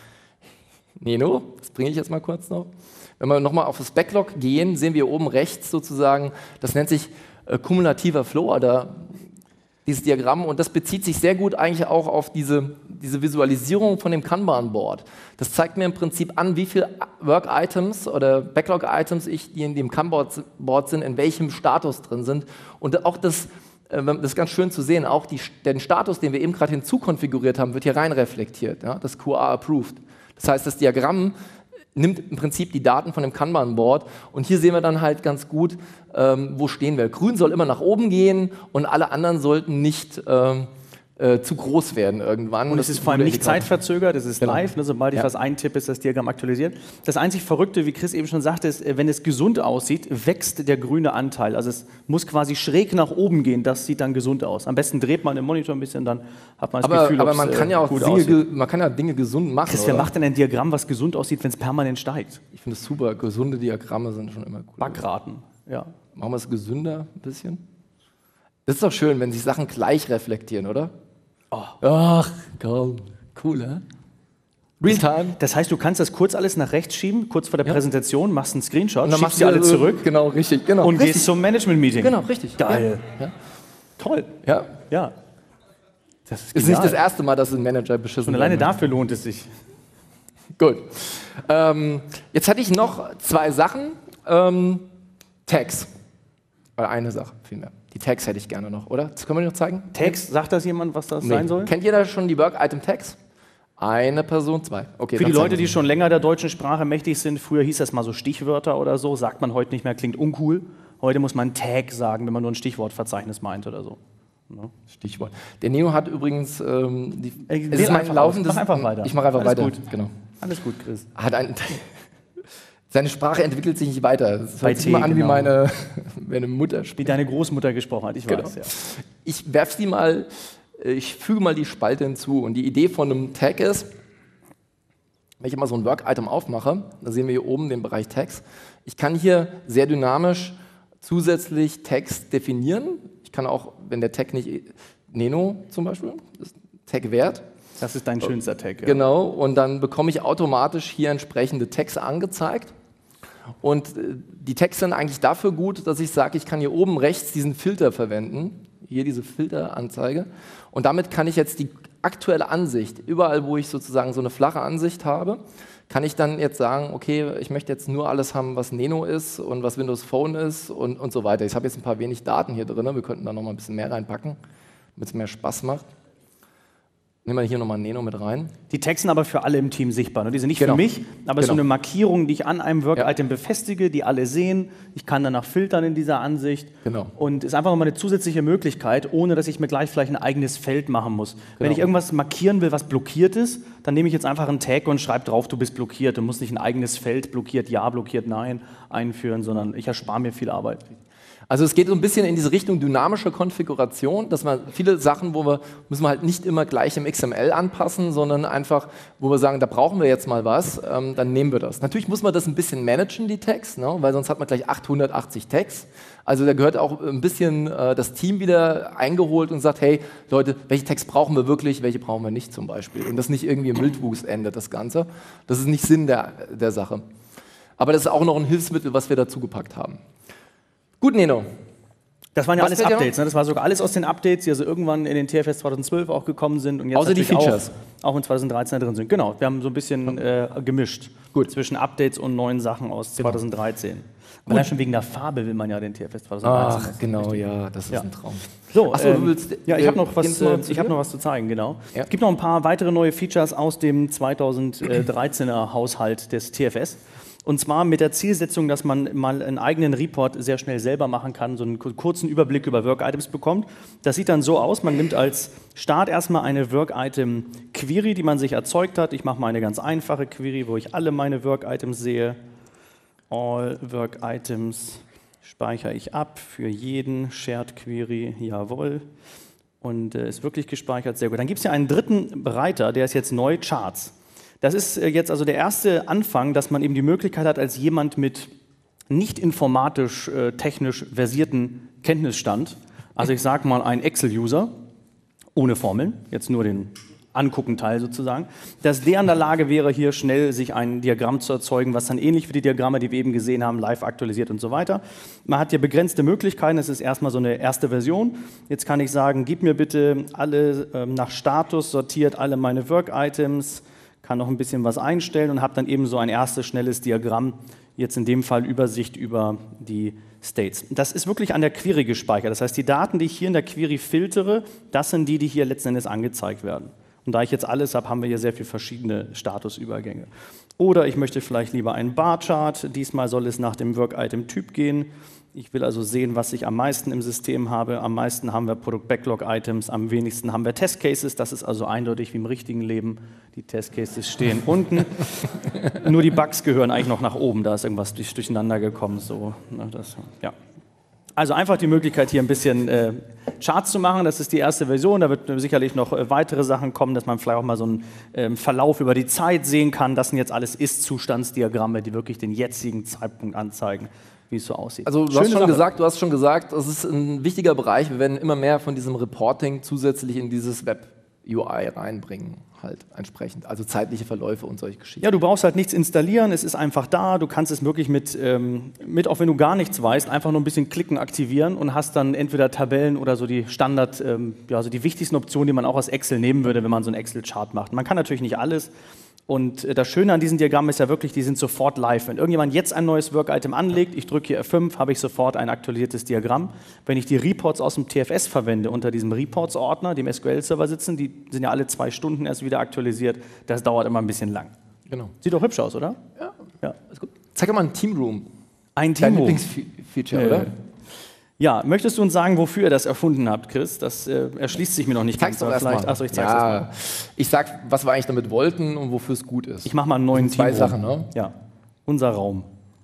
Neno. Das bringe ich jetzt mal kurz noch. Wenn wir nochmal auf das Backlog gehen, sehen wir oben rechts sozusagen, das nennt sich äh, kumulativer Flow oder dieses Diagramm, und das bezieht sich sehr gut eigentlich auch auf diese, diese Visualisierung von dem Kanban-Board. Das zeigt mir im Prinzip an, wie viele Work-Items oder Backlog-Items ich, die in dem Kanban-Board sind, in welchem Status drin sind. Und auch das, äh, das ist ganz schön zu sehen, auch die, den Status, den wir eben gerade hinzukonfiguriert haben, wird hier rein reflektiert, ja? Das Q A approved. Das heißt, das Diagramm nimmt im Prinzip die Daten von dem Kanban-Board, und hier sehen wir dann halt ganz gut, ähm, wo stehen wir. Grün soll immer nach oben gehen und alle anderen sollten nicht ähm, äh, zu groß werden irgendwann. Und es ist vor allem nicht zeitverzögert, es ist genau. live, ne, sobald ich ja. was eintippe, ist das Diagramm aktualisiert. Das einzig Verrückte, wie Chris eben schon sagte, ist, wenn es gesund aussieht, wächst der grüne Anteil. Also es muss quasi schräg nach oben gehen, das sieht dann gesund aus. Am besten dreht man den Monitor ein bisschen, dann hat man das aber, Gefühl, aber man kann ja auch gut Dinge, man kann ja Dinge gesund machen. Chris, wer macht denn ein Diagramm, was gesund aussieht, wenn es permanent steigt? Ich finde es super, gesunde Diagramme sind schon immer gut. Backraten, ja. Machen wir es gesünder ein bisschen? Das ist doch schön, wenn sich Sachen gleich reflektieren, oder? Oh. Ach, komm. Cool, hä? Realtime. Das heißt, du kannst das kurz alles nach rechts schieben, kurz vor der ja. Präsentation, machst einen Screenshot, und dann schiebst sie alle zurück. Genau, richtig. Genau, und richtig. gehst zum Management-Meeting. Genau, richtig. Geil. Ja. Ja. Toll. Ja. ja. Das ist, ist nicht das erste Mal, dass ein Manager beschissen wird. Und alleine dafür lohnt es sich. Gut. Ähm, jetzt hatte ich noch zwei Sachen. Ähm, Tags. Oder eine Sache, vielmehr. Die Tags hätte ich gerne noch, oder? Das können wir noch zeigen? Tags, sagt das jemand, was das nee. sein soll? Kennt jeder schon die Work-Item-Tags? Eine Person, zwei. Okay, für die Leute, die schon länger der deutschen Sprache mächtig sind, früher hieß das mal so Stichwörter oder so, sagt man heute nicht mehr, klingt uncool. Heute muss man Tag sagen, wenn man nur ein Stichwortverzeichnis meint oder so. Ja. Stichwort. Der Neo hat übrigens, ähm, die, Ey, es ist mein laufendes... Mach einfach weiter. Ich mache einfach Alles weiter. Gut. Genau. Alles gut, Chris. Hat ein, seine Sprache entwickelt sich nicht weiter. Das Bei hört sich T, immer an, genau. wie meine, meine Mutter spricht. Wie deine Großmutter gesprochen hat, ich genau. weiß. Ja. Ich werfe sie mal, ich füge mal die Spalte hinzu. Und die Idee von einem Tag ist, wenn ich mal so ein Work-Item aufmache, da sehen wir hier oben den Bereich Tags. Ich kann hier sehr dynamisch zusätzlich Tags definieren. Ich kann auch, wenn der Tag nicht, Neno zum Beispiel, das Tag-Wert. Das ist dein schönster Tag. Ja. Genau, und dann bekomme ich automatisch hier entsprechende Tags angezeigt. Und die Tags sind eigentlich dafür gut, dass ich sage, ich kann hier oben rechts diesen Filter verwenden, hier diese Filteranzeige. Und damit kann ich jetzt die aktuelle Ansicht, überall wo ich sozusagen so eine flache Ansicht habe, kann ich dann jetzt sagen, okay, ich möchte jetzt nur alles haben, was Neno ist und was Windows Phone ist und, und so weiter. Ich habe jetzt ein paar wenig Daten hier drin, wir könnten da noch mal ein bisschen mehr reinpacken, damit es mehr Spaß macht. Nehmen wir hier nochmal Neno mit rein. Die Tags sind aber für alle im Team sichtbar. Ne? Die sind nicht genau. für mich, aber genau. so eine Markierung, die ich an einem Work-Item ja. befestige, die alle sehen. Ich kann danach filtern in dieser Ansicht. Genau. Und ist einfach nochmal eine zusätzliche Möglichkeit, ohne dass ich mir gleich vielleicht ein eigenes Feld machen muss. Genau. Wenn ich irgendwas markieren will, was blockiert ist, dann nehme ich jetzt einfach einen Tag und schreibe drauf, du bist blockiert. Du musst nicht ein eigenes Feld, blockiert ja, blockiert nein, einführen, sondern ich erspare mir viel Arbeit. Also es geht so ein bisschen in diese Richtung dynamische Konfiguration, dass man viele Sachen, wo wir, müssen wir halt nicht immer gleich im X M L anpassen, sondern einfach, wo wir sagen, da brauchen wir jetzt mal was, ähm, dann nehmen wir das. Natürlich muss man das ein bisschen managen, die Tags, ne? Weil sonst hat man gleich achthundertachtzig Tags. Also da gehört auch ein bisschen äh, das Team wieder eingeholt und sagt, hey Leute, welche Tags brauchen wir wirklich, welche brauchen wir nicht zum Beispiel. Und das nicht irgendwie im Wildwuchs endet, das Ganze. Das ist nicht Sinn der, der Sache. Aber das ist auch noch ein Hilfsmittel, was wir dazu gepackt haben. Gut, Neno. Das waren ja Was alles Updates, ne? Das war sogar alles aus den Updates, die also irgendwann in den T F S zwanzig zwölf auch gekommen sind und jetzt außer die Features. Auch, auch in zwanzig dreizehn drin sind. Genau, wir haben so ein bisschen äh, gemischt Gut. zwischen Updates und neuen Sachen aus zwanzig dreizehn. Genau. Allein schon wegen der Farbe will man ja den T F S zwanzig dreizehn. Ach, genau, ja, das ist ja. ein Traum. So, Achso, ähm, du willst, ja, ich habe noch, was, äh, zu hab noch was zu zeigen, genau. Ja. Es gibt noch ein paar weitere neue Features aus dem zwanzig dreizehner Haushalt des T F S. Und zwar mit der Zielsetzung, dass man mal einen eigenen Report sehr schnell selber machen kann, so einen kurzen Überblick über Work-Items bekommt. Das sieht dann so aus, man nimmt als Start erstmal eine Work-Item-Query, die man sich erzeugt hat. Ich mache mal eine ganz einfache Query, wo ich alle meine Work-Items sehe. All Work-Items speichere ich ab für jeden. Shared Query, jawohl. Und äh, ist wirklich gespeichert, sehr gut. Dann gibt es ja einen dritten Bereiter, der ist jetzt neu, Charts. Das ist jetzt also der erste Anfang, dass man eben die Möglichkeit hat, als jemand mit nicht informatisch, äh, technisch versierten Kenntnisstand, also ich sage mal ein Excel-User, ohne Formeln, jetzt nur den Angucken-Teil sozusagen, dass der in der Lage wäre, hier schnell sich ein Diagramm zu erzeugen, was dann ähnlich wie die Diagramme, die wir eben gesehen haben, live aktualisiert und so weiter. Man hat hier begrenzte Möglichkeiten, es ist erstmal so eine erste Version. Jetzt kann ich sagen, gib mir bitte alle ähm, nach Status sortiert, alle meine Work-Items, kann noch ein bisschen was einstellen und habe dann eben so ein erstes schnelles Diagramm, jetzt in dem Fall Übersicht über die States. Das ist wirklich an der Query gespeichert. Das heißt, die Daten, die ich hier in der Query filtere, das sind die, die hier letzten Endes angezeigt werden. Und da ich jetzt alles habe, haben wir hier sehr viele verschiedene Statusübergänge. Oder ich möchte vielleicht lieber einen Bar-Chart. Diesmal soll es nach dem Work-Item-Typ gehen. Ich will also sehen, was ich am meisten im System habe. Am meisten haben wir Product-Backlog-Items, am wenigsten haben wir Test-Cases. Das ist also eindeutig wie im richtigen Leben. Die Test-Cases stehen unten. Nur die Bugs gehören eigentlich noch nach oben. Da ist irgendwas durcheinander gekommen. So, na, das, ja. Also einfach die Möglichkeit, hier ein bisschen äh, Charts zu machen. Das ist die erste Version. Da wird sicherlich noch äh, weitere Sachen kommen, dass man vielleicht auch mal so einen ähm, Verlauf über die Zeit sehen kann. Das sind jetzt alles Ist-Zustandsdiagramme, die wirklich den jetzigen Zeitpunkt anzeigen, wie es so aussieht. Also du hast, schon gesagt, du hast schon gesagt, das ist ein wichtiger Bereich. Wir werden immer mehr von diesem Reporting zusätzlich in dieses Web-U I reinbringen. Halt entsprechend, also zeitliche Verläufe und solche Geschichten. Ja, du brauchst halt nichts installieren, es ist einfach da, du kannst es wirklich mit, ähm, mit, auch wenn du gar nichts weißt, einfach nur ein bisschen klicken, aktivieren und hast dann entweder Tabellen oder so die Standard, ähm, ja, also die wichtigsten Optionen, die man auch aus Excel nehmen würde, wenn man so einen Excel-Chart macht. Man kann natürlich nicht alles. Und das Schöne an diesen Diagrammen ist ja wirklich, die sind sofort live. Wenn irgendjemand jetzt ein neues Work-Item anlegt, ich drücke hier F fünf, habe ich sofort ein aktualisiertes Diagramm. Wenn ich die Reports aus dem T F S verwende, unter diesem Reports-Ordner, dem S Q L-Server sitzen, die sind ja alle zwei Stunden erst wieder aktualisiert, das dauert immer ein bisschen lang. Genau. Sieht doch hübsch aus, oder? Ja, ja. Ist gut. Zeig doch mal ein Teamroom. Ein Teamroom. Dein Lieblingsfeature, äh. oder? Ja, möchtest du uns sagen, wofür ihr das erfunden habt, Chris? Das äh, erschließt sich mir noch nicht ganz. Zeig's doch erst mal. Achso, ich zeig's ja, erst mal. Ich sag, was wir eigentlich damit wollten und wofür es gut ist. Ich mache mal einen neuen Zwei Teamroom. Sachen, ne? Ja, unser Raum.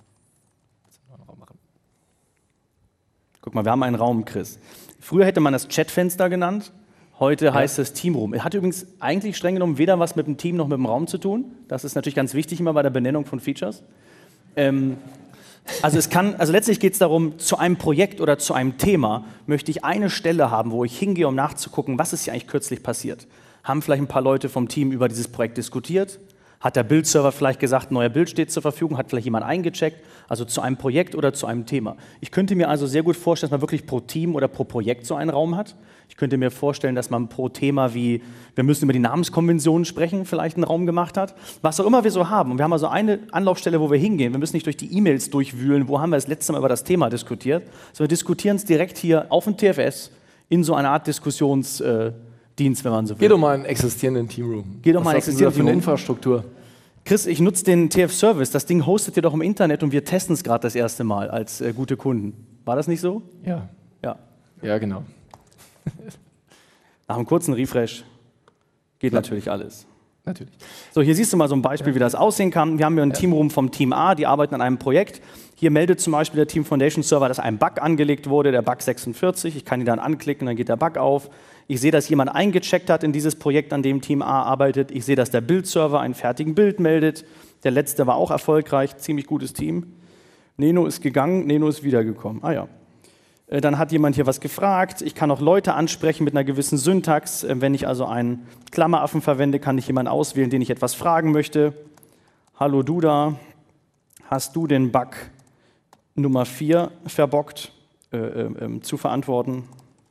Guck mal, wir haben einen Raum, Chris. Früher hätte man das Chatfenster genannt, heute ja. heißt es Teamroom. Hat übrigens eigentlich streng genommen weder was mit dem Team noch mit dem Raum zu tun. Das ist natürlich ganz wichtig immer bei der Benennung von Features. Ähm, Also, es kann, also letztlich geht es darum, zu einem Projekt oder zu einem Thema möchte ich eine Stelle haben, wo ich hingehe, um nachzugucken, was ist hier eigentlich kürzlich passiert. Haben vielleicht ein paar Leute vom Team über dieses Projekt diskutiert? Hat der Bildserver vielleicht gesagt, ein neuer Bild steht zur Verfügung? Hat vielleicht jemand eingecheckt? Also zu einem Projekt oder zu einem Thema. Ich könnte mir also sehr gut vorstellen, dass man wirklich pro Team oder pro Projekt so einen Raum hat. Ich könnte mir vorstellen, dass man pro Thema wie, wir müssen über die Namenskonventionen sprechen, vielleicht einen Raum gemacht hat. Was auch immer wir so haben. Und wir haben also eine Anlaufstelle, wo wir hingehen. Wir müssen nicht durch die E-Mails durchwühlen, wo haben wir das letzte Mal über das Thema diskutiert, sondern wir diskutieren es direkt hier auf dem T F S in so einer Art Diskussionsdienst, wenn man so will. Geh doch mal in einen existierenden Teamroom. Geh doch mal in einen existierenden Teamroom. Infrastruktur. Chris, ich nutze den T F-Service. Das Ding hostet ihr doch im Internet und wir testen es gerade das erste Mal als äh, gute Kunden. War das nicht so? Ja. Ja, ja genau. Nach einem kurzen Refresh geht ja. natürlich alles. Natürlich. So, hier siehst du mal so ein Beispiel, ja. wie das aussehen kann. Wir haben hier ein ja. Teamroom vom Team A, die arbeiten an einem Projekt. Hier meldet zum Beispiel der Team Foundation Server, dass ein Bug angelegt wurde, der Bug sechsundvierzig. Ich kann ihn dann anklicken, dann geht der Bug auf. Ich sehe, dass jemand eingecheckt hat in dieses Projekt, an dem Team A arbeitet. Ich sehe, dass der Bildserver einen fertigen Bild meldet. Der letzte war auch erfolgreich, ziemlich gutes Team. Neno ist gegangen, Neno ist wiedergekommen. Ah ja. Dann hat jemand hier was gefragt. Ich kann auch Leute ansprechen mit einer gewissen Syntax. Wenn ich also einen Klammeraffen verwende, kann ich jemanden auswählen, den ich etwas fragen möchte. Hallo du da, hast du den Bug Nummer vier verbockt äh, äh, zu verantworten?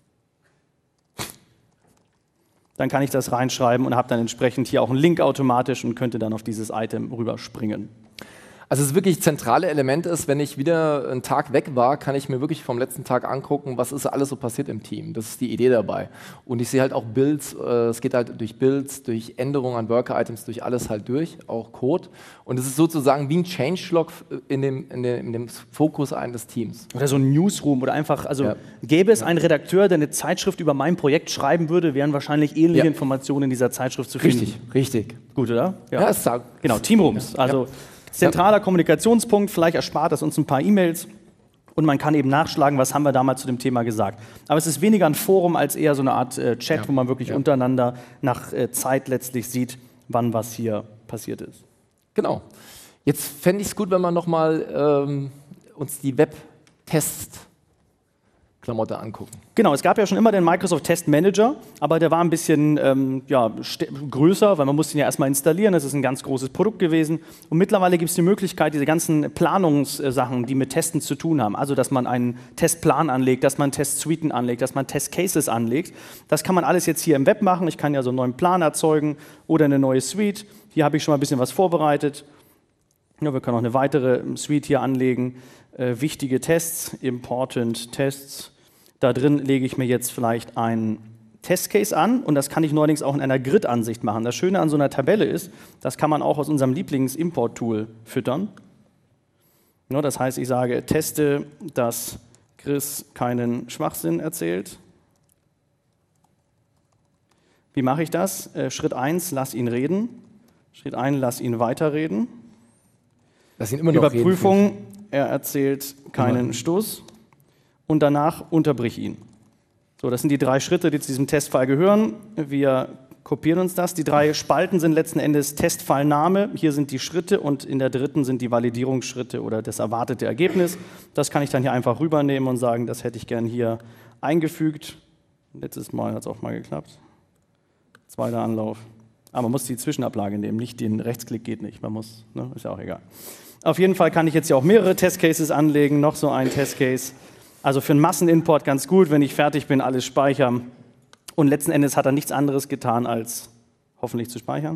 Dann kann ich das reinschreiben und habe dann entsprechend hier auch einen Link automatisch und könnte dann auf dieses Item rüberspringen. Also das wirklich zentrale Element ist, wenn ich wieder einen Tag weg war, kann ich mir wirklich vom letzten Tag angucken, was ist alles so passiert im Team. Das ist die Idee dabei. Und ich sehe halt auch Builds, äh, es geht halt durch Builds, durch Änderungen an Worker-Items, durch alles halt durch, auch Code. Und es ist sozusagen wie ein Changelog in dem, in dem, in dem Fokus eines Teams. Oder so ein Newsroom oder einfach, also ja. gäbe es ja. einen Redakteur, der eine Zeitschrift über mein Projekt schreiben würde, wären wahrscheinlich ähnliche ja. Informationen in dieser Zeitschrift zu finden. Richtig, richtig. Gut, oder? Ja, ja ist genau, Teamrooms. Also zentraler Kommunikationspunkt, vielleicht erspart das uns ein paar E-Mails und man kann eben nachschlagen, was haben wir damals zu dem Thema gesagt. Aber es ist weniger ein Forum als eher so eine Art äh, Chat, ja. wo man wirklich ja. untereinander nach äh, Zeit letztlich sieht, wann was hier passiert ist. Genau. Jetzt fände ich es gut, wenn wir nochmal ähm, uns die Web-Test-Klamotte angucken. Genau, es gab ja schon immer den Microsoft Test Manager, aber der war ein bisschen ähm, ja, größer, weil man musste ihn ja erstmal installieren. Das ist ein ganz großes Produkt gewesen. Und mittlerweile gibt es die Möglichkeit, diese ganzen Planungssachen, die mit Testen zu tun haben, also dass man einen Testplan anlegt, dass man Testsuiten anlegt, dass man Testcases anlegt. Das kann man alles jetzt hier im Web machen. Ich kann ja so einen neuen Plan erzeugen oder eine neue Suite. Hier habe ich schon mal ein bisschen was vorbereitet. Ja, wir können auch eine weitere Suite hier anlegen. Äh, wichtige Tests, Important Tests. Da drin lege ich mir jetzt vielleicht einen Testcase an und das kann ich neuerdings auch in einer Grid-Ansicht machen. Das Schöne an so einer Tabelle ist, das kann man auch aus unserem Lieblings-Import-Tool füttern. Ja, das heißt, ich sage, teste, dass Chris keinen Schwachsinn erzählt. Wie mache ich das? Äh, Schritt eins, lass ihn reden. Schritt eins, lass ihn weiterreden. Lass ihn immer noch Überprüfung, reden. er erzählt keinen immer. Stoß. Und danach unterbrich ihn. So, das sind die drei Schritte, die zu diesem Testfall gehören. Wir kopieren uns das. Die drei Spalten sind letzten Endes Testfallname. Hier sind die Schritte und in der dritten sind die Validierungsschritte oder das erwartete Ergebnis. Das kann ich dann hier einfach rübernehmen und sagen, das hätte ich gern hier eingefügt. Letztes Mal hat es auch mal geklappt. Zweiter Anlauf. Aber man muss die Zwischenablage nehmen, nicht den Rechtsklick geht nicht. Man muss, ne, ist ja auch egal. Auf jeden Fall kann ich jetzt ja auch mehrere Testcases anlegen, noch so ein Testcase. Also für einen Massenimport ganz gut, wenn ich fertig bin, alles speichern. Und letzten Endes hat er nichts anderes getan, als hoffentlich zu speichern,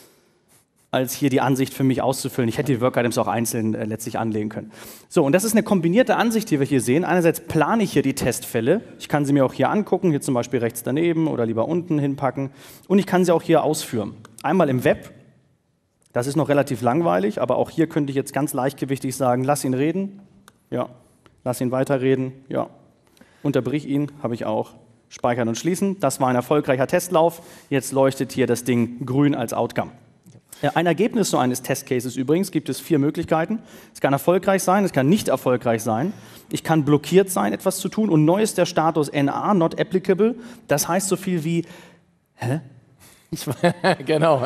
als hier die Ansicht für mich auszufüllen. Ich hätte die Work-Items auch einzeln äh, letztlich anlegen können. So, und das ist eine kombinierte Ansicht, die wir hier sehen. Einerseits plane ich hier die Testfälle. Ich kann sie mir auch hier angucken, hier zum Beispiel rechts daneben oder lieber unten hinpacken. Und ich kann sie auch hier ausführen. Einmal im Web. Das ist noch relativ langweilig, aber auch hier könnte ich jetzt ganz leichtgewichtig sagen, lass ihn reden. Ja. Lass ihn weiterreden, ja. Unterbrich ihn, habe ich auch. Speichern und schließen. Das war ein erfolgreicher Testlauf. Jetzt leuchtet hier das Ding grün als Outcome. Ein Ergebnis so eines Testcases übrigens gibt es vier Möglichkeiten. Es kann erfolgreich sein, es kann nicht erfolgreich sein. Ich kann blockiert sein, etwas zu tun. Und neu ist der Status N A, not applicable. Das heißt so viel wie, hä? Ich, genau.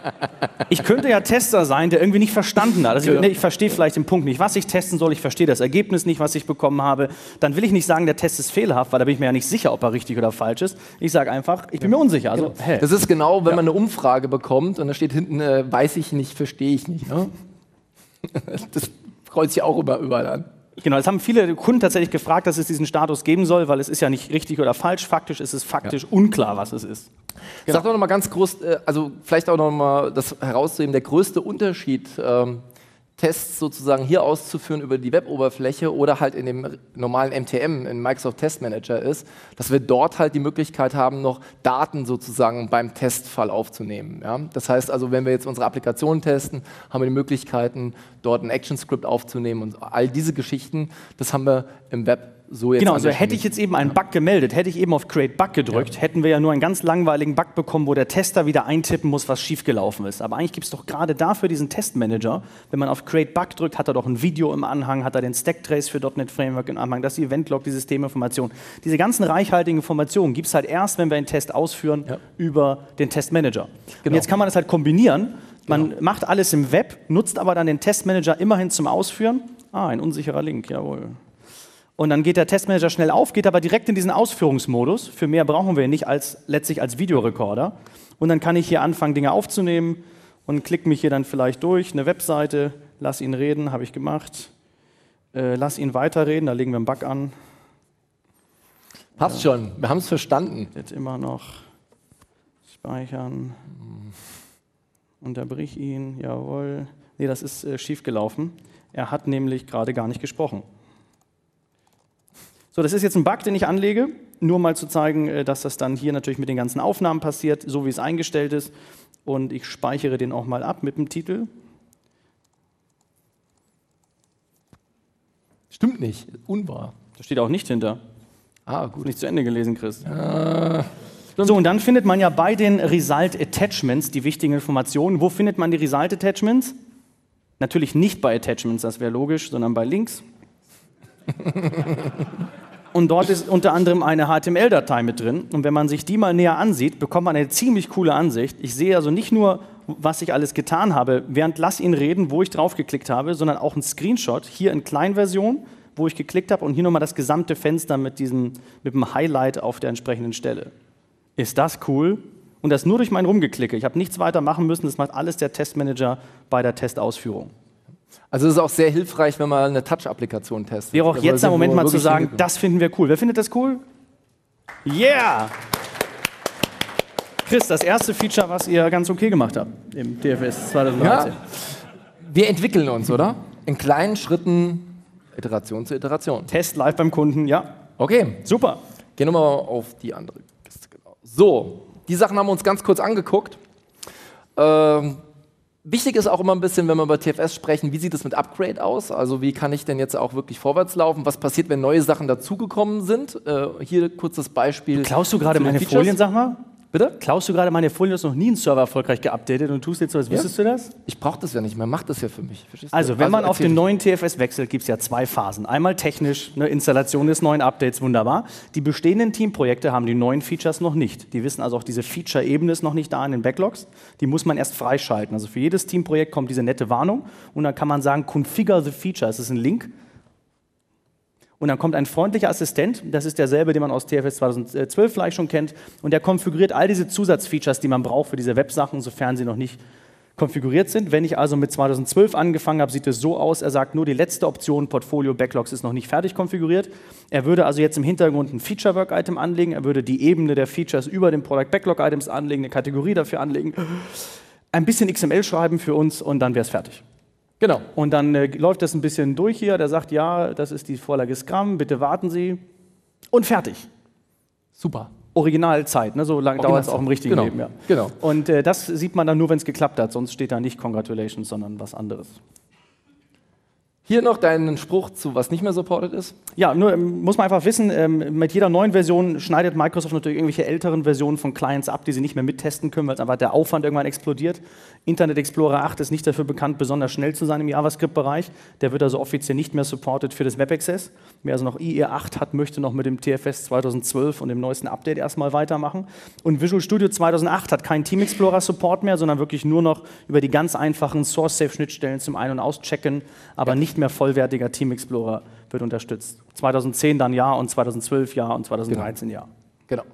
Ich könnte ja Tester sein, der irgendwie nicht verstanden hat. Also ich, ich verstehe vielleicht den Punkt nicht, was ich testen soll. Ich verstehe das Ergebnis nicht, was ich bekommen habe. Dann will ich nicht sagen, der Test ist fehlerhaft, weil da bin ich mir ja nicht sicher, ob er richtig oder falsch ist. Ich sage einfach, ich bin mir unsicher. Also, genau. Hey. Das ist genau, wenn ja. man eine Umfrage bekommt und da steht hinten, äh, weiß ich nicht, verstehe ich nicht. Ne? Das kreuzt sich auch immer überall an. Genau, das haben viele Kunden tatsächlich gefragt, dass es diesen Status geben soll, weil es ist ja nicht richtig oder falsch. Faktisch ist es faktisch ja. unklar, was es ist. Genau. Sag doch noch mal ganz groß, also vielleicht auch noch mal das herauszuheben, der größte Unterschied, ähm, Tests sozusagen hier auszuführen über die Web-Oberfläche oder halt in dem normalen M T M, in Microsoft Test Manager ist, dass wir dort halt die Möglichkeit haben, noch Daten sozusagen beim Testfall aufzunehmen. Ja? Das heißt also, wenn wir jetzt unsere Applikation testen, haben wir die Möglichkeiten, dort ein Action-Script aufzunehmen und all diese Geschichten, das haben wir im Web so jetzt. Genau, also hätte ich jetzt eben einen Bug gemeldet, hätte ich eben auf Create Bug gedrückt, ja. hätten wir ja nur einen ganz langweiligen Bug bekommen, wo der Tester wieder eintippen muss, was schiefgelaufen ist. Aber eigentlich gibt es doch gerade dafür diesen Testmanager. Wenn man auf Create Bug drückt, hat er doch ein Video im Anhang, hat er den Stacktrace für .NET Framework im Anhang, das Event-Log, die Systeminformation. Diese ganzen reichhaltigen Informationen gibt es halt erst, wenn wir einen Test ausführen ja. über den Testmanager. Genau. Und jetzt kann man das halt kombinieren. Man genau. macht alles im Web, nutzt aber dann den Testmanager immerhin zum Ausführen. Ah, ein unsicherer Link, jawohl. Und dann geht der Testmanager schnell auf, geht aber direkt in diesen Ausführungsmodus. Für mehr brauchen wir ihn nicht als, letztlich als Videorekorder. Und dann kann ich hier anfangen, Dinge aufzunehmen und klicke mich hier dann vielleicht durch. Eine Webseite, lass ihn reden, habe ich gemacht. Äh, lass ihn weiterreden, da legen wir einen Bug an. Passt ja. schon, wir haben es verstanden. Jetzt immer noch speichern. Unterbrich ihn, jawohl. Nee, das ist äh, schief gelaufen. Er hat nämlich gerade gar nicht gesprochen. So, das ist jetzt ein Bug, den ich anlege, nur mal zu zeigen, dass das dann hier natürlich mit den ganzen Aufnahmen passiert, so wie es eingestellt ist. Und ich speichere den auch mal ab mit dem Titel. Stimmt nicht, unwahr. Da steht auch nicht hinter. Ah, gut. Nicht zu Ende gelesen, Chris. Ja. So, und dann findet man ja bei den Result Attachments die wichtigen Informationen. Wo findet man die Result Attachments? Natürlich nicht bei Attachments, das wäre logisch, sondern bei Links. Und dort ist unter anderem eine H T M L-Datei mit drin. Und wenn man sich die mal näher ansieht, bekommt man eine ziemlich coole Ansicht. Ich sehe also nicht nur, was ich alles getan habe, während lass ihn reden, wo ich drauf geklickt habe, sondern auch ein Screenshot, hier in Kleinversion, wo ich geklickt habe und hier nochmal das gesamte Fenster mit, diesem, mit dem Highlight auf der entsprechenden Stelle. Ist das cool? Und das nur durch mein Rumgeklicke. Ich habe nichts weiter machen müssen, das macht alles der Testmanager bei der Testausführung. Also es ist auch sehr hilfreich, wenn man eine Touch-Applikation testet. Wäre auch jetzt der Moment mal zu sagen, das finden wir cool. Wer findet das cool? Yeah! Chris, das erste Feature, was ihr ganz okay gemacht habt im T F S zwanzig dreizehn. Ja. Wir entwickeln uns, oder? In kleinen Schritten, Iteration zu Iteration. Test live beim Kunden, ja. Okay. Super. Gehen wir mal auf die andere Kiste. Genau. So, die Sachen haben wir uns ganz kurz angeguckt. Ähm, wichtig ist auch immer ein bisschen, wenn wir über T F S sprechen, wie sieht es mit Upgrade aus? Also wie kann ich denn jetzt auch wirklich vorwärts laufen? Was passiert, wenn neue Sachen dazugekommen sind? Äh, hier kurzes Beispiel. Klaust du gerade meine Features. Folien, sag mal? Bitte? Klaust du gerade meine Folien, du hast noch nie einen Server erfolgreich geupdatet und tust jetzt so, als wüsstest ja? du das? Ich brauche das ja nicht mehr, mach das ja für mich. Verstehst also, du? wenn man also, auf den neuen T F S wechselt, gibt es ja zwei Phasen. Einmal technisch, eine Installation des neuen Updates, wunderbar. Die bestehenden Teamprojekte haben die neuen Features noch nicht. Die wissen also auch, diese Feature-Ebene ist noch nicht da in den Backlogs. Die muss man erst freischalten. Also für jedes Teamprojekt kommt diese nette Warnung und dann kann man sagen, configure the feature. Das ist ein Link. Und dann kommt ein freundlicher Assistent, das ist derselbe, den man aus T F S zweitausendzwölf vielleicht schon kennt, und der konfiguriert all diese Zusatzfeatures, die man braucht für diese Websachen, sofern sie noch nicht konfiguriert sind. Wenn ich also mit zweitausendzwölf angefangen habe, sieht es so aus, er sagt nur, die letzte Option, Portfolio Backlogs, ist noch nicht fertig konfiguriert. Er würde also jetzt im Hintergrund ein Feature-Work-Item anlegen, er würde die Ebene der Features über den Product Backlog-Items anlegen, eine Kategorie dafür anlegen, ein bisschen X M L schreiben für uns und dann wäre es fertig. Genau. Und dann äh, läuft das ein bisschen durch hier. Der sagt, ja, das ist die Vorlage Scrum, bitte warten Sie. Und fertig. Super. Originalzeit, ne? So lange dauert es auch im richtigen genau. Leben. Ja. Genau. Und äh, das sieht man dann nur, wenn es geklappt hat. Sonst steht da nicht Congratulations, sondern was anderes. Hier noch deinen Spruch zu, was nicht mehr supported ist. Ja, nur ähm, muss man einfach wissen, ähm, mit jeder neuen Version schneidet Microsoft natürlich irgendwelche älteren Versionen von Clients ab, die sie nicht mehr mittesten können, weil einfach der Aufwand irgendwann explodiert. Internet Explorer acht ist nicht dafür bekannt, besonders schnell zu sein im JavaScript-Bereich. Der wird also offiziell nicht mehr supported für das Web Access. Wer also noch I E acht hat, möchte noch mit dem T F S zweitausendzwölf und dem neuesten Update erstmal weitermachen. Und Visual Studio zweitausendacht hat keinen Team Explorer Support mehr, sondern wirklich nur noch über die ganz einfachen Source-Safe-Schnittstellen zum Ein- und Auschecken, aber ja. nicht mehr vollwertiger Team Explorer wird unterstützt. zweitausendzehn dann ja und zweitausendzwölf ja und zweitausenddreizehn ja. Genau.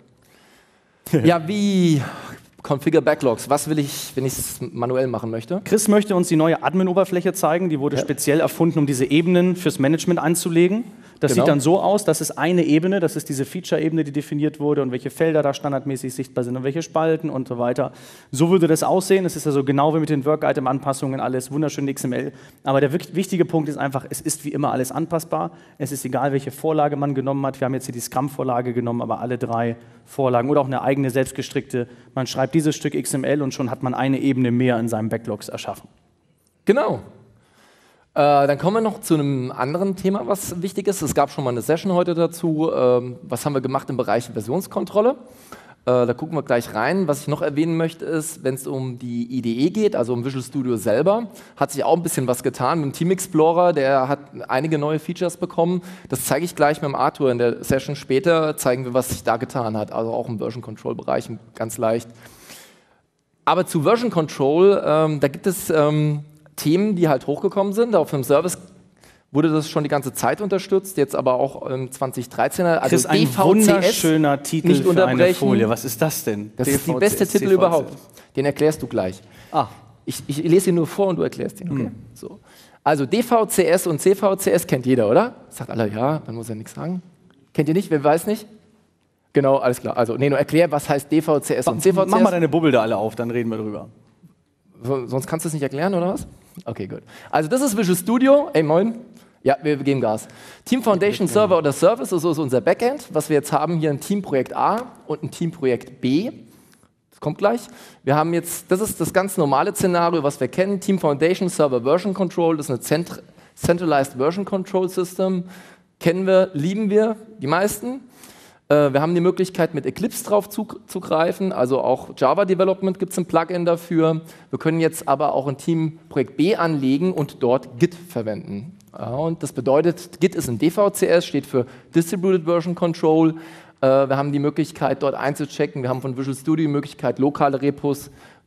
Ja, wie Configure Backlogs, was will ich, wenn ich es manuell machen möchte? Chris möchte uns die neue Admin-Oberfläche zeigen, die wurde ja. speziell erfunden, um diese Ebenen fürs Management anzulegen. Das genau. sieht dann so aus, das ist eine Ebene, das ist diese Feature-Ebene, die definiert wurde und welche Felder da standardmäßig sichtbar sind und welche Spalten und so weiter. So würde das aussehen, es ist also genau wie mit den Work-Item-Anpassungen, alles wunderschön X M L. Aber der wichtige Punkt ist einfach, es ist wie immer alles anpassbar. Es ist egal, welche Vorlage man genommen hat. Wir haben jetzt hier die Scrum-Vorlage genommen, aber alle drei Vorlagen oder auch eine eigene selbstgestrickte. Man schreibt dieses Stück X M L und schon hat man eine Ebene mehr in seinen Backlogs erschaffen. Genau. Äh, dann kommen wir noch zu einem anderen Thema, was wichtig ist. Es gab schon mal eine Session heute dazu. Ähm, was haben wir gemacht im Bereich Versionskontrolle? Äh, da gucken wir gleich rein. Was ich noch erwähnen möchte, ist, wenn es um die I D E geht, also um Visual Studio selber, hat sich auch ein bisschen was getan. Mit dem Team Explorer, der hat einige neue Features bekommen. Das zeige ich gleich mit dem Arthur in der Session später. Zeigen wir, was sich da getan hat. Also auch im Version Control Bereich ganz leicht. Aber zu Version Control, ähm, da gibt es ähm, Themen, die halt hochgekommen sind. Auf dem Service wurde das schon die ganze Zeit unterstützt, jetzt aber auch im zwanzig dreizehner. Also Chris, ein wunderschöner Titel nicht für eine Folie. Was ist das denn? Das D V C S, ist die beste Titel D V C S überhaupt. Den erklärst du gleich. Ah. Ich, ich lese ihn nur vor und du erklärst ihn. Okay. Hm. So. Also D V C S und C V C S kennt jeder, oder? Sagt alle, ja, dann muss er nichts sagen. Kennt ihr nicht? Wer weiß nicht? Genau, alles klar. Also, nee, nur erklär, was heißt D V C S und C V C S. Mach mal deine Bubble da alle auf, dann reden wir drüber. Sonst kannst du es nicht erklären, oder was? Okay, gut. Also das ist Visual Studio. Ey, moin. Ja, wir geben Gas. Team Foundation Server oder Service, also ist unser Backend. Was wir jetzt haben, hier ein Teamprojekt A und ein Teamprojekt B. Das kommt gleich. Wir haben jetzt, das ist das ganz normale Szenario, was wir kennen. Team Foundation Server Version Control, das ist ein Centralized Version Control System. Kennen wir, lieben wir, die meisten. Wir haben die Möglichkeit, mit Eclipse drauf zuzugreifen, also auch Java Development gibt es ein Plugin dafür. Wir können jetzt aber auch ein Teamprojekt B anlegen und dort Git verwenden. Ja, und das bedeutet, Git ist ein D V C S, steht für Distributed Version Control. Wir haben die Möglichkeit, dort einzuchecken. Wir haben von Visual Studio die Möglichkeit, lokale Repos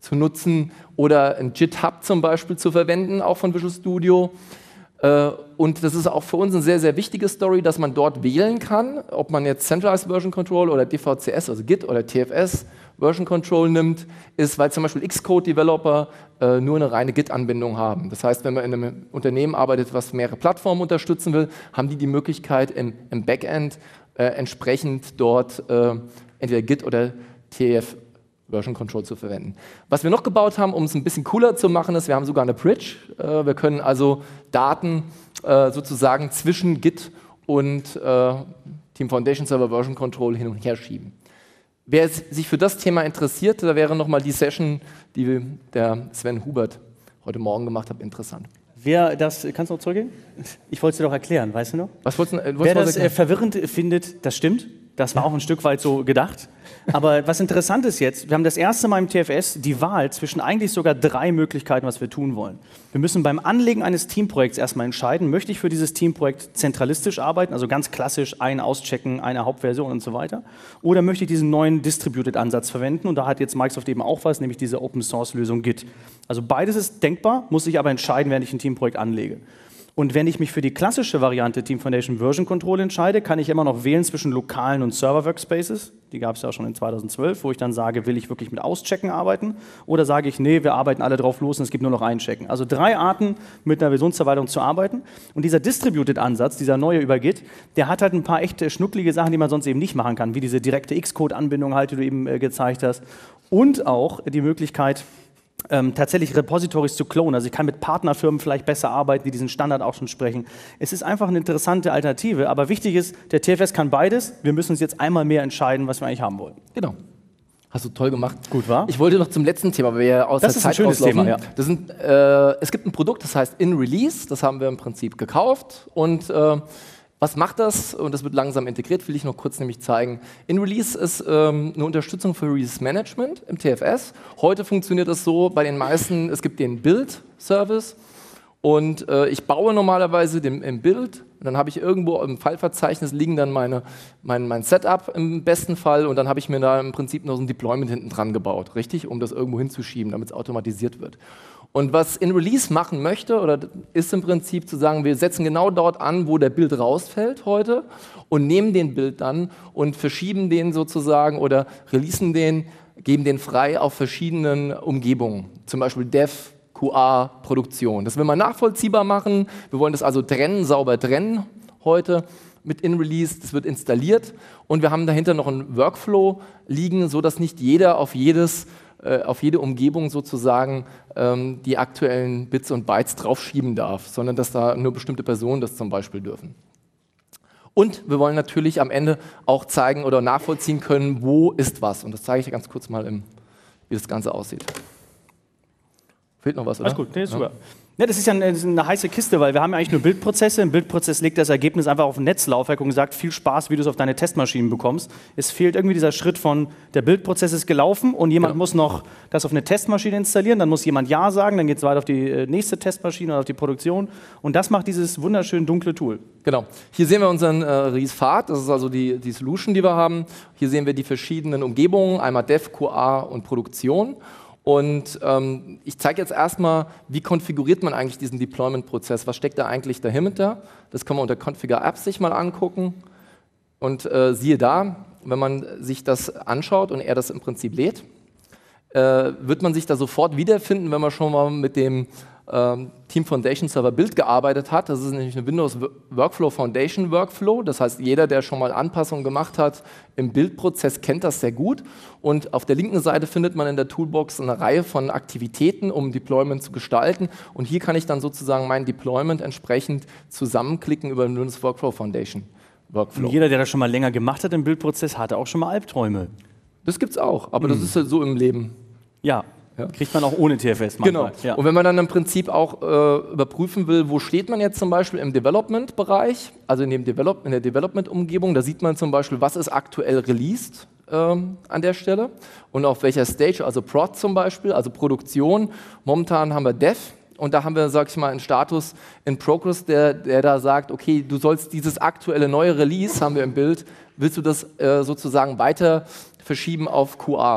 zu nutzen oder ein GitHub zum Beispiel zu verwenden, auch von Visual Studio. Äh, und das ist auch für uns eine sehr, sehr wichtige Story, dass man dort wählen kann, ob man jetzt Centralized Version Control oder D V C S, also Git oder T F S Version Control nimmt, ist, weil zum Beispiel Xcode-Developer äh, nur eine reine Git-Anbindung haben. Das heißt, wenn man in einem Unternehmen arbeitet, was mehrere Plattformen unterstützen will, haben die die Möglichkeit, im, im Backend äh, entsprechend dort äh, entweder Git oder T F Version Control zu verwenden. Was wir noch gebaut haben, um es ein bisschen cooler zu machen, ist, wir haben sogar eine Bridge. Äh, wir können also Daten äh, sozusagen zwischen Git und äh, Team Foundation Server Version Control hin und her schieben. Wer sich für das Thema interessiert, da wäre nochmal die Session, die der Sven Hubert heute Morgen gemacht hat, interessant. Wer das, kannst du noch zurückgehen? Ich wollte es dir doch erklären, weißt du noch? Was wolltest du, äh, Wer das äh, verwirrend findet, das stimmt. Das war auch ein Stück weit so gedacht. Aber was interessant ist jetzt, wir haben das erste Mal im T F S die Wahl zwischen eigentlich sogar drei Möglichkeiten, was wir tun wollen. Wir müssen beim Anlegen eines Teamprojekts erstmal entscheiden, möchte ich für dieses Teamprojekt zentralistisch arbeiten, also ganz klassisch ein auschecken, eine Hauptversion und so weiter, oder möchte ich diesen neuen Distributed-Ansatz verwenden, und da hat jetzt Microsoft eben auch was, nämlich diese Open-Source-Lösung Git. Also beides ist denkbar, muss ich aber entscheiden, während ich ein Teamprojekt anlege. Und wenn ich mich für die klassische Variante Team Foundation Version Control entscheide, kann ich immer noch wählen zwischen lokalen und Server-Workspaces. Die gab es ja auch schon in zweitausendzwölf, wo ich dann sage, will ich wirklich mit Auschecken arbeiten? Oder sage ich, nee, wir arbeiten alle drauf los und es gibt nur noch Einchecken. Also drei Arten, mit einer Versionserweiterung zu arbeiten. Und dieser Distributed-Ansatz, dieser neue über Git, der hat halt ein paar echte schnucklige Sachen, die man sonst eben nicht machen kann, wie diese direkte Xcode-Anbindung halt, die du eben äh, gezeigt hast. Und auch die Möglichkeit, Ähm, tatsächlich Repositories zu klonen. Also ich kann mit Partnerfirmen vielleicht besser arbeiten, die diesen Standard auch schon sprechen. Es ist einfach eine interessante Alternative, aber wichtig ist, der T F S kann beides. Wir müssen uns jetzt einmal mehr entscheiden, was wir eigentlich haben wollen. Genau. Hast du toll gemacht. Gut, war? Ich wollte noch zum letzten Thema, weil wir ja aus das der ist Zeit ein schönes auslaufen. Thema, ja. Das sind, äh, es gibt ein Produkt, das heißt In Release. Das haben wir im Prinzip gekauft. Und äh, was macht das? Und das wird langsam integriert, will ich noch kurz nämlich zeigen. In Release ist ähm, eine Unterstützung für Release Management im T F S. Heute funktioniert das so bei den meisten, es gibt den Build-Service und äh, ich baue normalerweise den, im Build und dann habe ich irgendwo im Fallverzeichnis liegen dann meine, mein, mein Setup im besten Fall und dann habe ich mir da im Prinzip noch so ein Deployment hinten dran gebaut, richtig? Um das irgendwo hinzuschieben, damit es automatisiert wird. Und was In Release machen möchte, oder ist im Prinzip zu sagen, wir setzen genau dort an, wo der Build rausfällt heute und nehmen den Build dann und verschieben den sozusagen oder releasen den, geben den frei auf verschiedenen Umgebungen. Zum Beispiel Dev, Q A, Produktion. Das will man nachvollziehbar machen. Wir wollen das also trennen, sauber trennen heute mit In Release. Das wird installiert und wir haben dahinter noch einen Workflow liegen, sodass nicht jeder auf jedes auf jede Umgebung sozusagen ähm, die aktuellen Bits und Bytes draufschieben darf, sondern dass da nur bestimmte Personen das zum Beispiel dürfen. Und wir wollen natürlich am Ende auch zeigen oder nachvollziehen können, wo ist was. Und das zeige ich ganz kurz mal, im, wie das Ganze aussieht. Fehlt noch was, oder? Alles gut, nee, super. Ja. Ja, das ist ja eine, das ist eine heiße Kiste, weil wir haben ja eigentlich nur Bildprozesse. Ein Bildprozess legt das Ergebnis einfach auf ein Netzlaufwerk und sagt, viel Spaß, wie du es auf deine Testmaschinen bekommst. Es fehlt irgendwie dieser Schritt von, der Bildprozess ist gelaufen und jemand ja. muss noch das auf eine Testmaschine installieren, dann muss jemand Ja sagen, dann geht es weiter auf die nächste Testmaschine oder auf die Produktion und das macht dieses wunderschön dunkle Tool. Genau. Hier sehen wir unseren äh, Release-Pfad, das ist also die, die Solution, die wir haben. Hier sehen wir die verschiedenen Umgebungen, einmal Dev, Q A und Produktion. Und ähm, ich zeige jetzt erstmal, wie konfiguriert man eigentlich diesen Deployment-Prozess, was steckt da eigentlich dahinter. Das kann man unter Configure Apps sich mal angucken und äh, siehe da, wenn man sich das anschaut und er das im Prinzip lädt, äh, wird man sich da sofort wiederfinden, wenn man schon mal mit dem ähm, Team Foundation Server Build gearbeitet hat. Das ist nämlich eine Windows Workflow Foundation Workflow. Das heißt, jeder, der schon mal Anpassungen gemacht hat im Bildprozess, kennt das sehr gut. Und auf der linken Seite findet man in der Toolbox eine Reihe von Aktivitäten, um Deployment zu gestalten. Und hier kann ich dann sozusagen mein Deployment entsprechend zusammenklicken über den Windows Workflow Foundation Workflow. Und jeder, der das schon mal länger gemacht hat im Bildprozess, hatte auch schon mal Albträume. Das gibt's auch, aber hm. das ist ja so im Leben. Ja. Ja. Kriegt man auch ohne T F S manchmal. Genau. Ja. Und wenn man dann im Prinzip auch äh, überprüfen will, wo steht man jetzt zum Beispiel im Development-Bereich, also in, dem Develop in der Development-Umgebung, da sieht man zum Beispiel, was ist aktuell released ähm, an der Stelle und auf welcher Stage, also Prod zum Beispiel, also Produktion. Momentan haben wir Dev und da haben wir, sag ich mal, einen Status in Progress, der, der da sagt, okay, du sollst dieses aktuelle neue Release, haben wir im Bild, willst du das äh, sozusagen weiter verschieben auf Q A.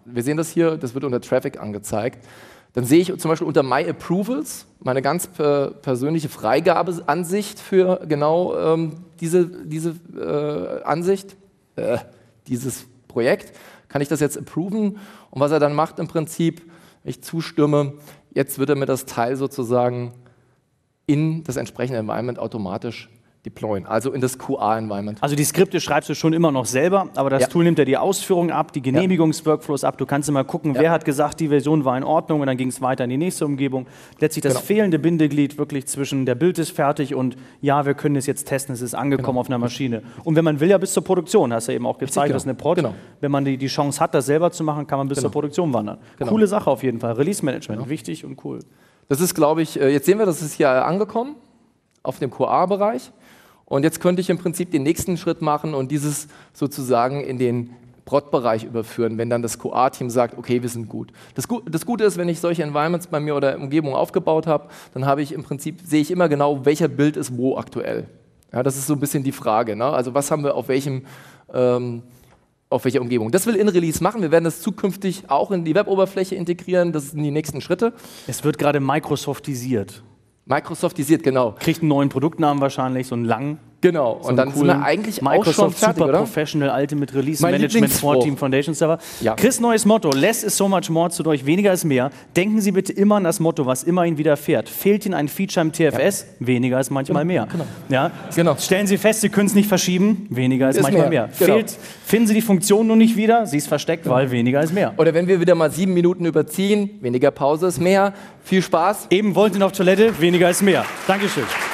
Wir sehen das hier, das wird unter Traffic angezeigt. Dann sehe ich zum Beispiel unter My Approvals meine ganz per persönliche Freigabeansicht für genau ähm, diese, diese äh, Ansicht, äh, dieses Projekt. Kann ich das jetzt approven? Und was er dann macht im Prinzip, ich zustimme, jetzt wird er mir das Teil sozusagen in das entsprechende Environment automatisch deployen, also in das Q A-Environment. Also die Skripte schreibst du schon immer noch selber, aber das ja. Tool nimmt ja die Ausführung ab, die Genehmigungsworkflows ab. Du kannst immer gucken, ja. wer hat gesagt, die Version war in Ordnung und dann ging es weiter in die nächste Umgebung. Letztlich das genau. fehlende Bindeglied wirklich zwischen der Bild ist fertig und ja, wir können es jetzt testen, es ist angekommen genau. auf einer Maschine. Und wenn man will, ja bis zur Produktion, hast du ja eben auch gezeigt, genau. dass eine Prod, genau. wenn man die, die Chance hat, das selber zu machen, kann man bis genau. zur Produktion wandern. Genau. Coole Sache auf jeden Fall, Release-Management, genau. wichtig und cool. Das ist, glaube ich, jetzt sehen wir, das ist hier angekommen auf dem Q A-Bereich. Und jetzt könnte ich im Prinzip den nächsten Schritt machen und dieses sozusagen in den Prod-Bereich überführen, wenn dann das Q A-Team sagt, okay, wir sind gut. Das, Gu das Gute ist, wenn ich solche Environments bei mir oder Umgebung aufgebaut habe, dann habe ich im Prinzip, sehe ich immer genau, welcher Bild ist wo aktuell. Ja, das ist so ein bisschen die Frage, ne? Also was haben wir auf welchem ähm, auf welcher Umgebung. Das will InRelease machen. Wir werden das zukünftig auch in die Web-Oberfläche integrieren. Das sind die nächsten Schritte. Es wird gerade Microsoftisiert. Microsoftisiert, genau. Kriegt einen neuen Produktnamen wahrscheinlich, so einen langen. Genau, so und dann sind wir eigentlich Microsoft auch schon fertig, Super oder? Professional Ultimate Release Management for Team Foundation Server. Ja. Chris, neues Motto, less is so much more, zu Deutsch, weniger ist mehr. Denken Sie bitte immer an das Motto, was immer Ihnen widerfährt. Fehlt Ihnen ein Feature im T F S? Ja. Weniger ist manchmal genau. mehr. Genau. Ja? Genau. Stellen Sie fest, Sie können es nicht verschieben? Weniger ist, ist manchmal mehr. mehr. Genau. Fehlt, finden Sie die Funktion nur nicht wieder? Sie ist versteckt, genau. weil weniger ist mehr. Oder wenn wir wieder mal sieben Minuten überziehen, weniger Pause ist mehr. Viel Spaß. Eben wollten auf Toilette, weniger ist mehr. Dankeschön.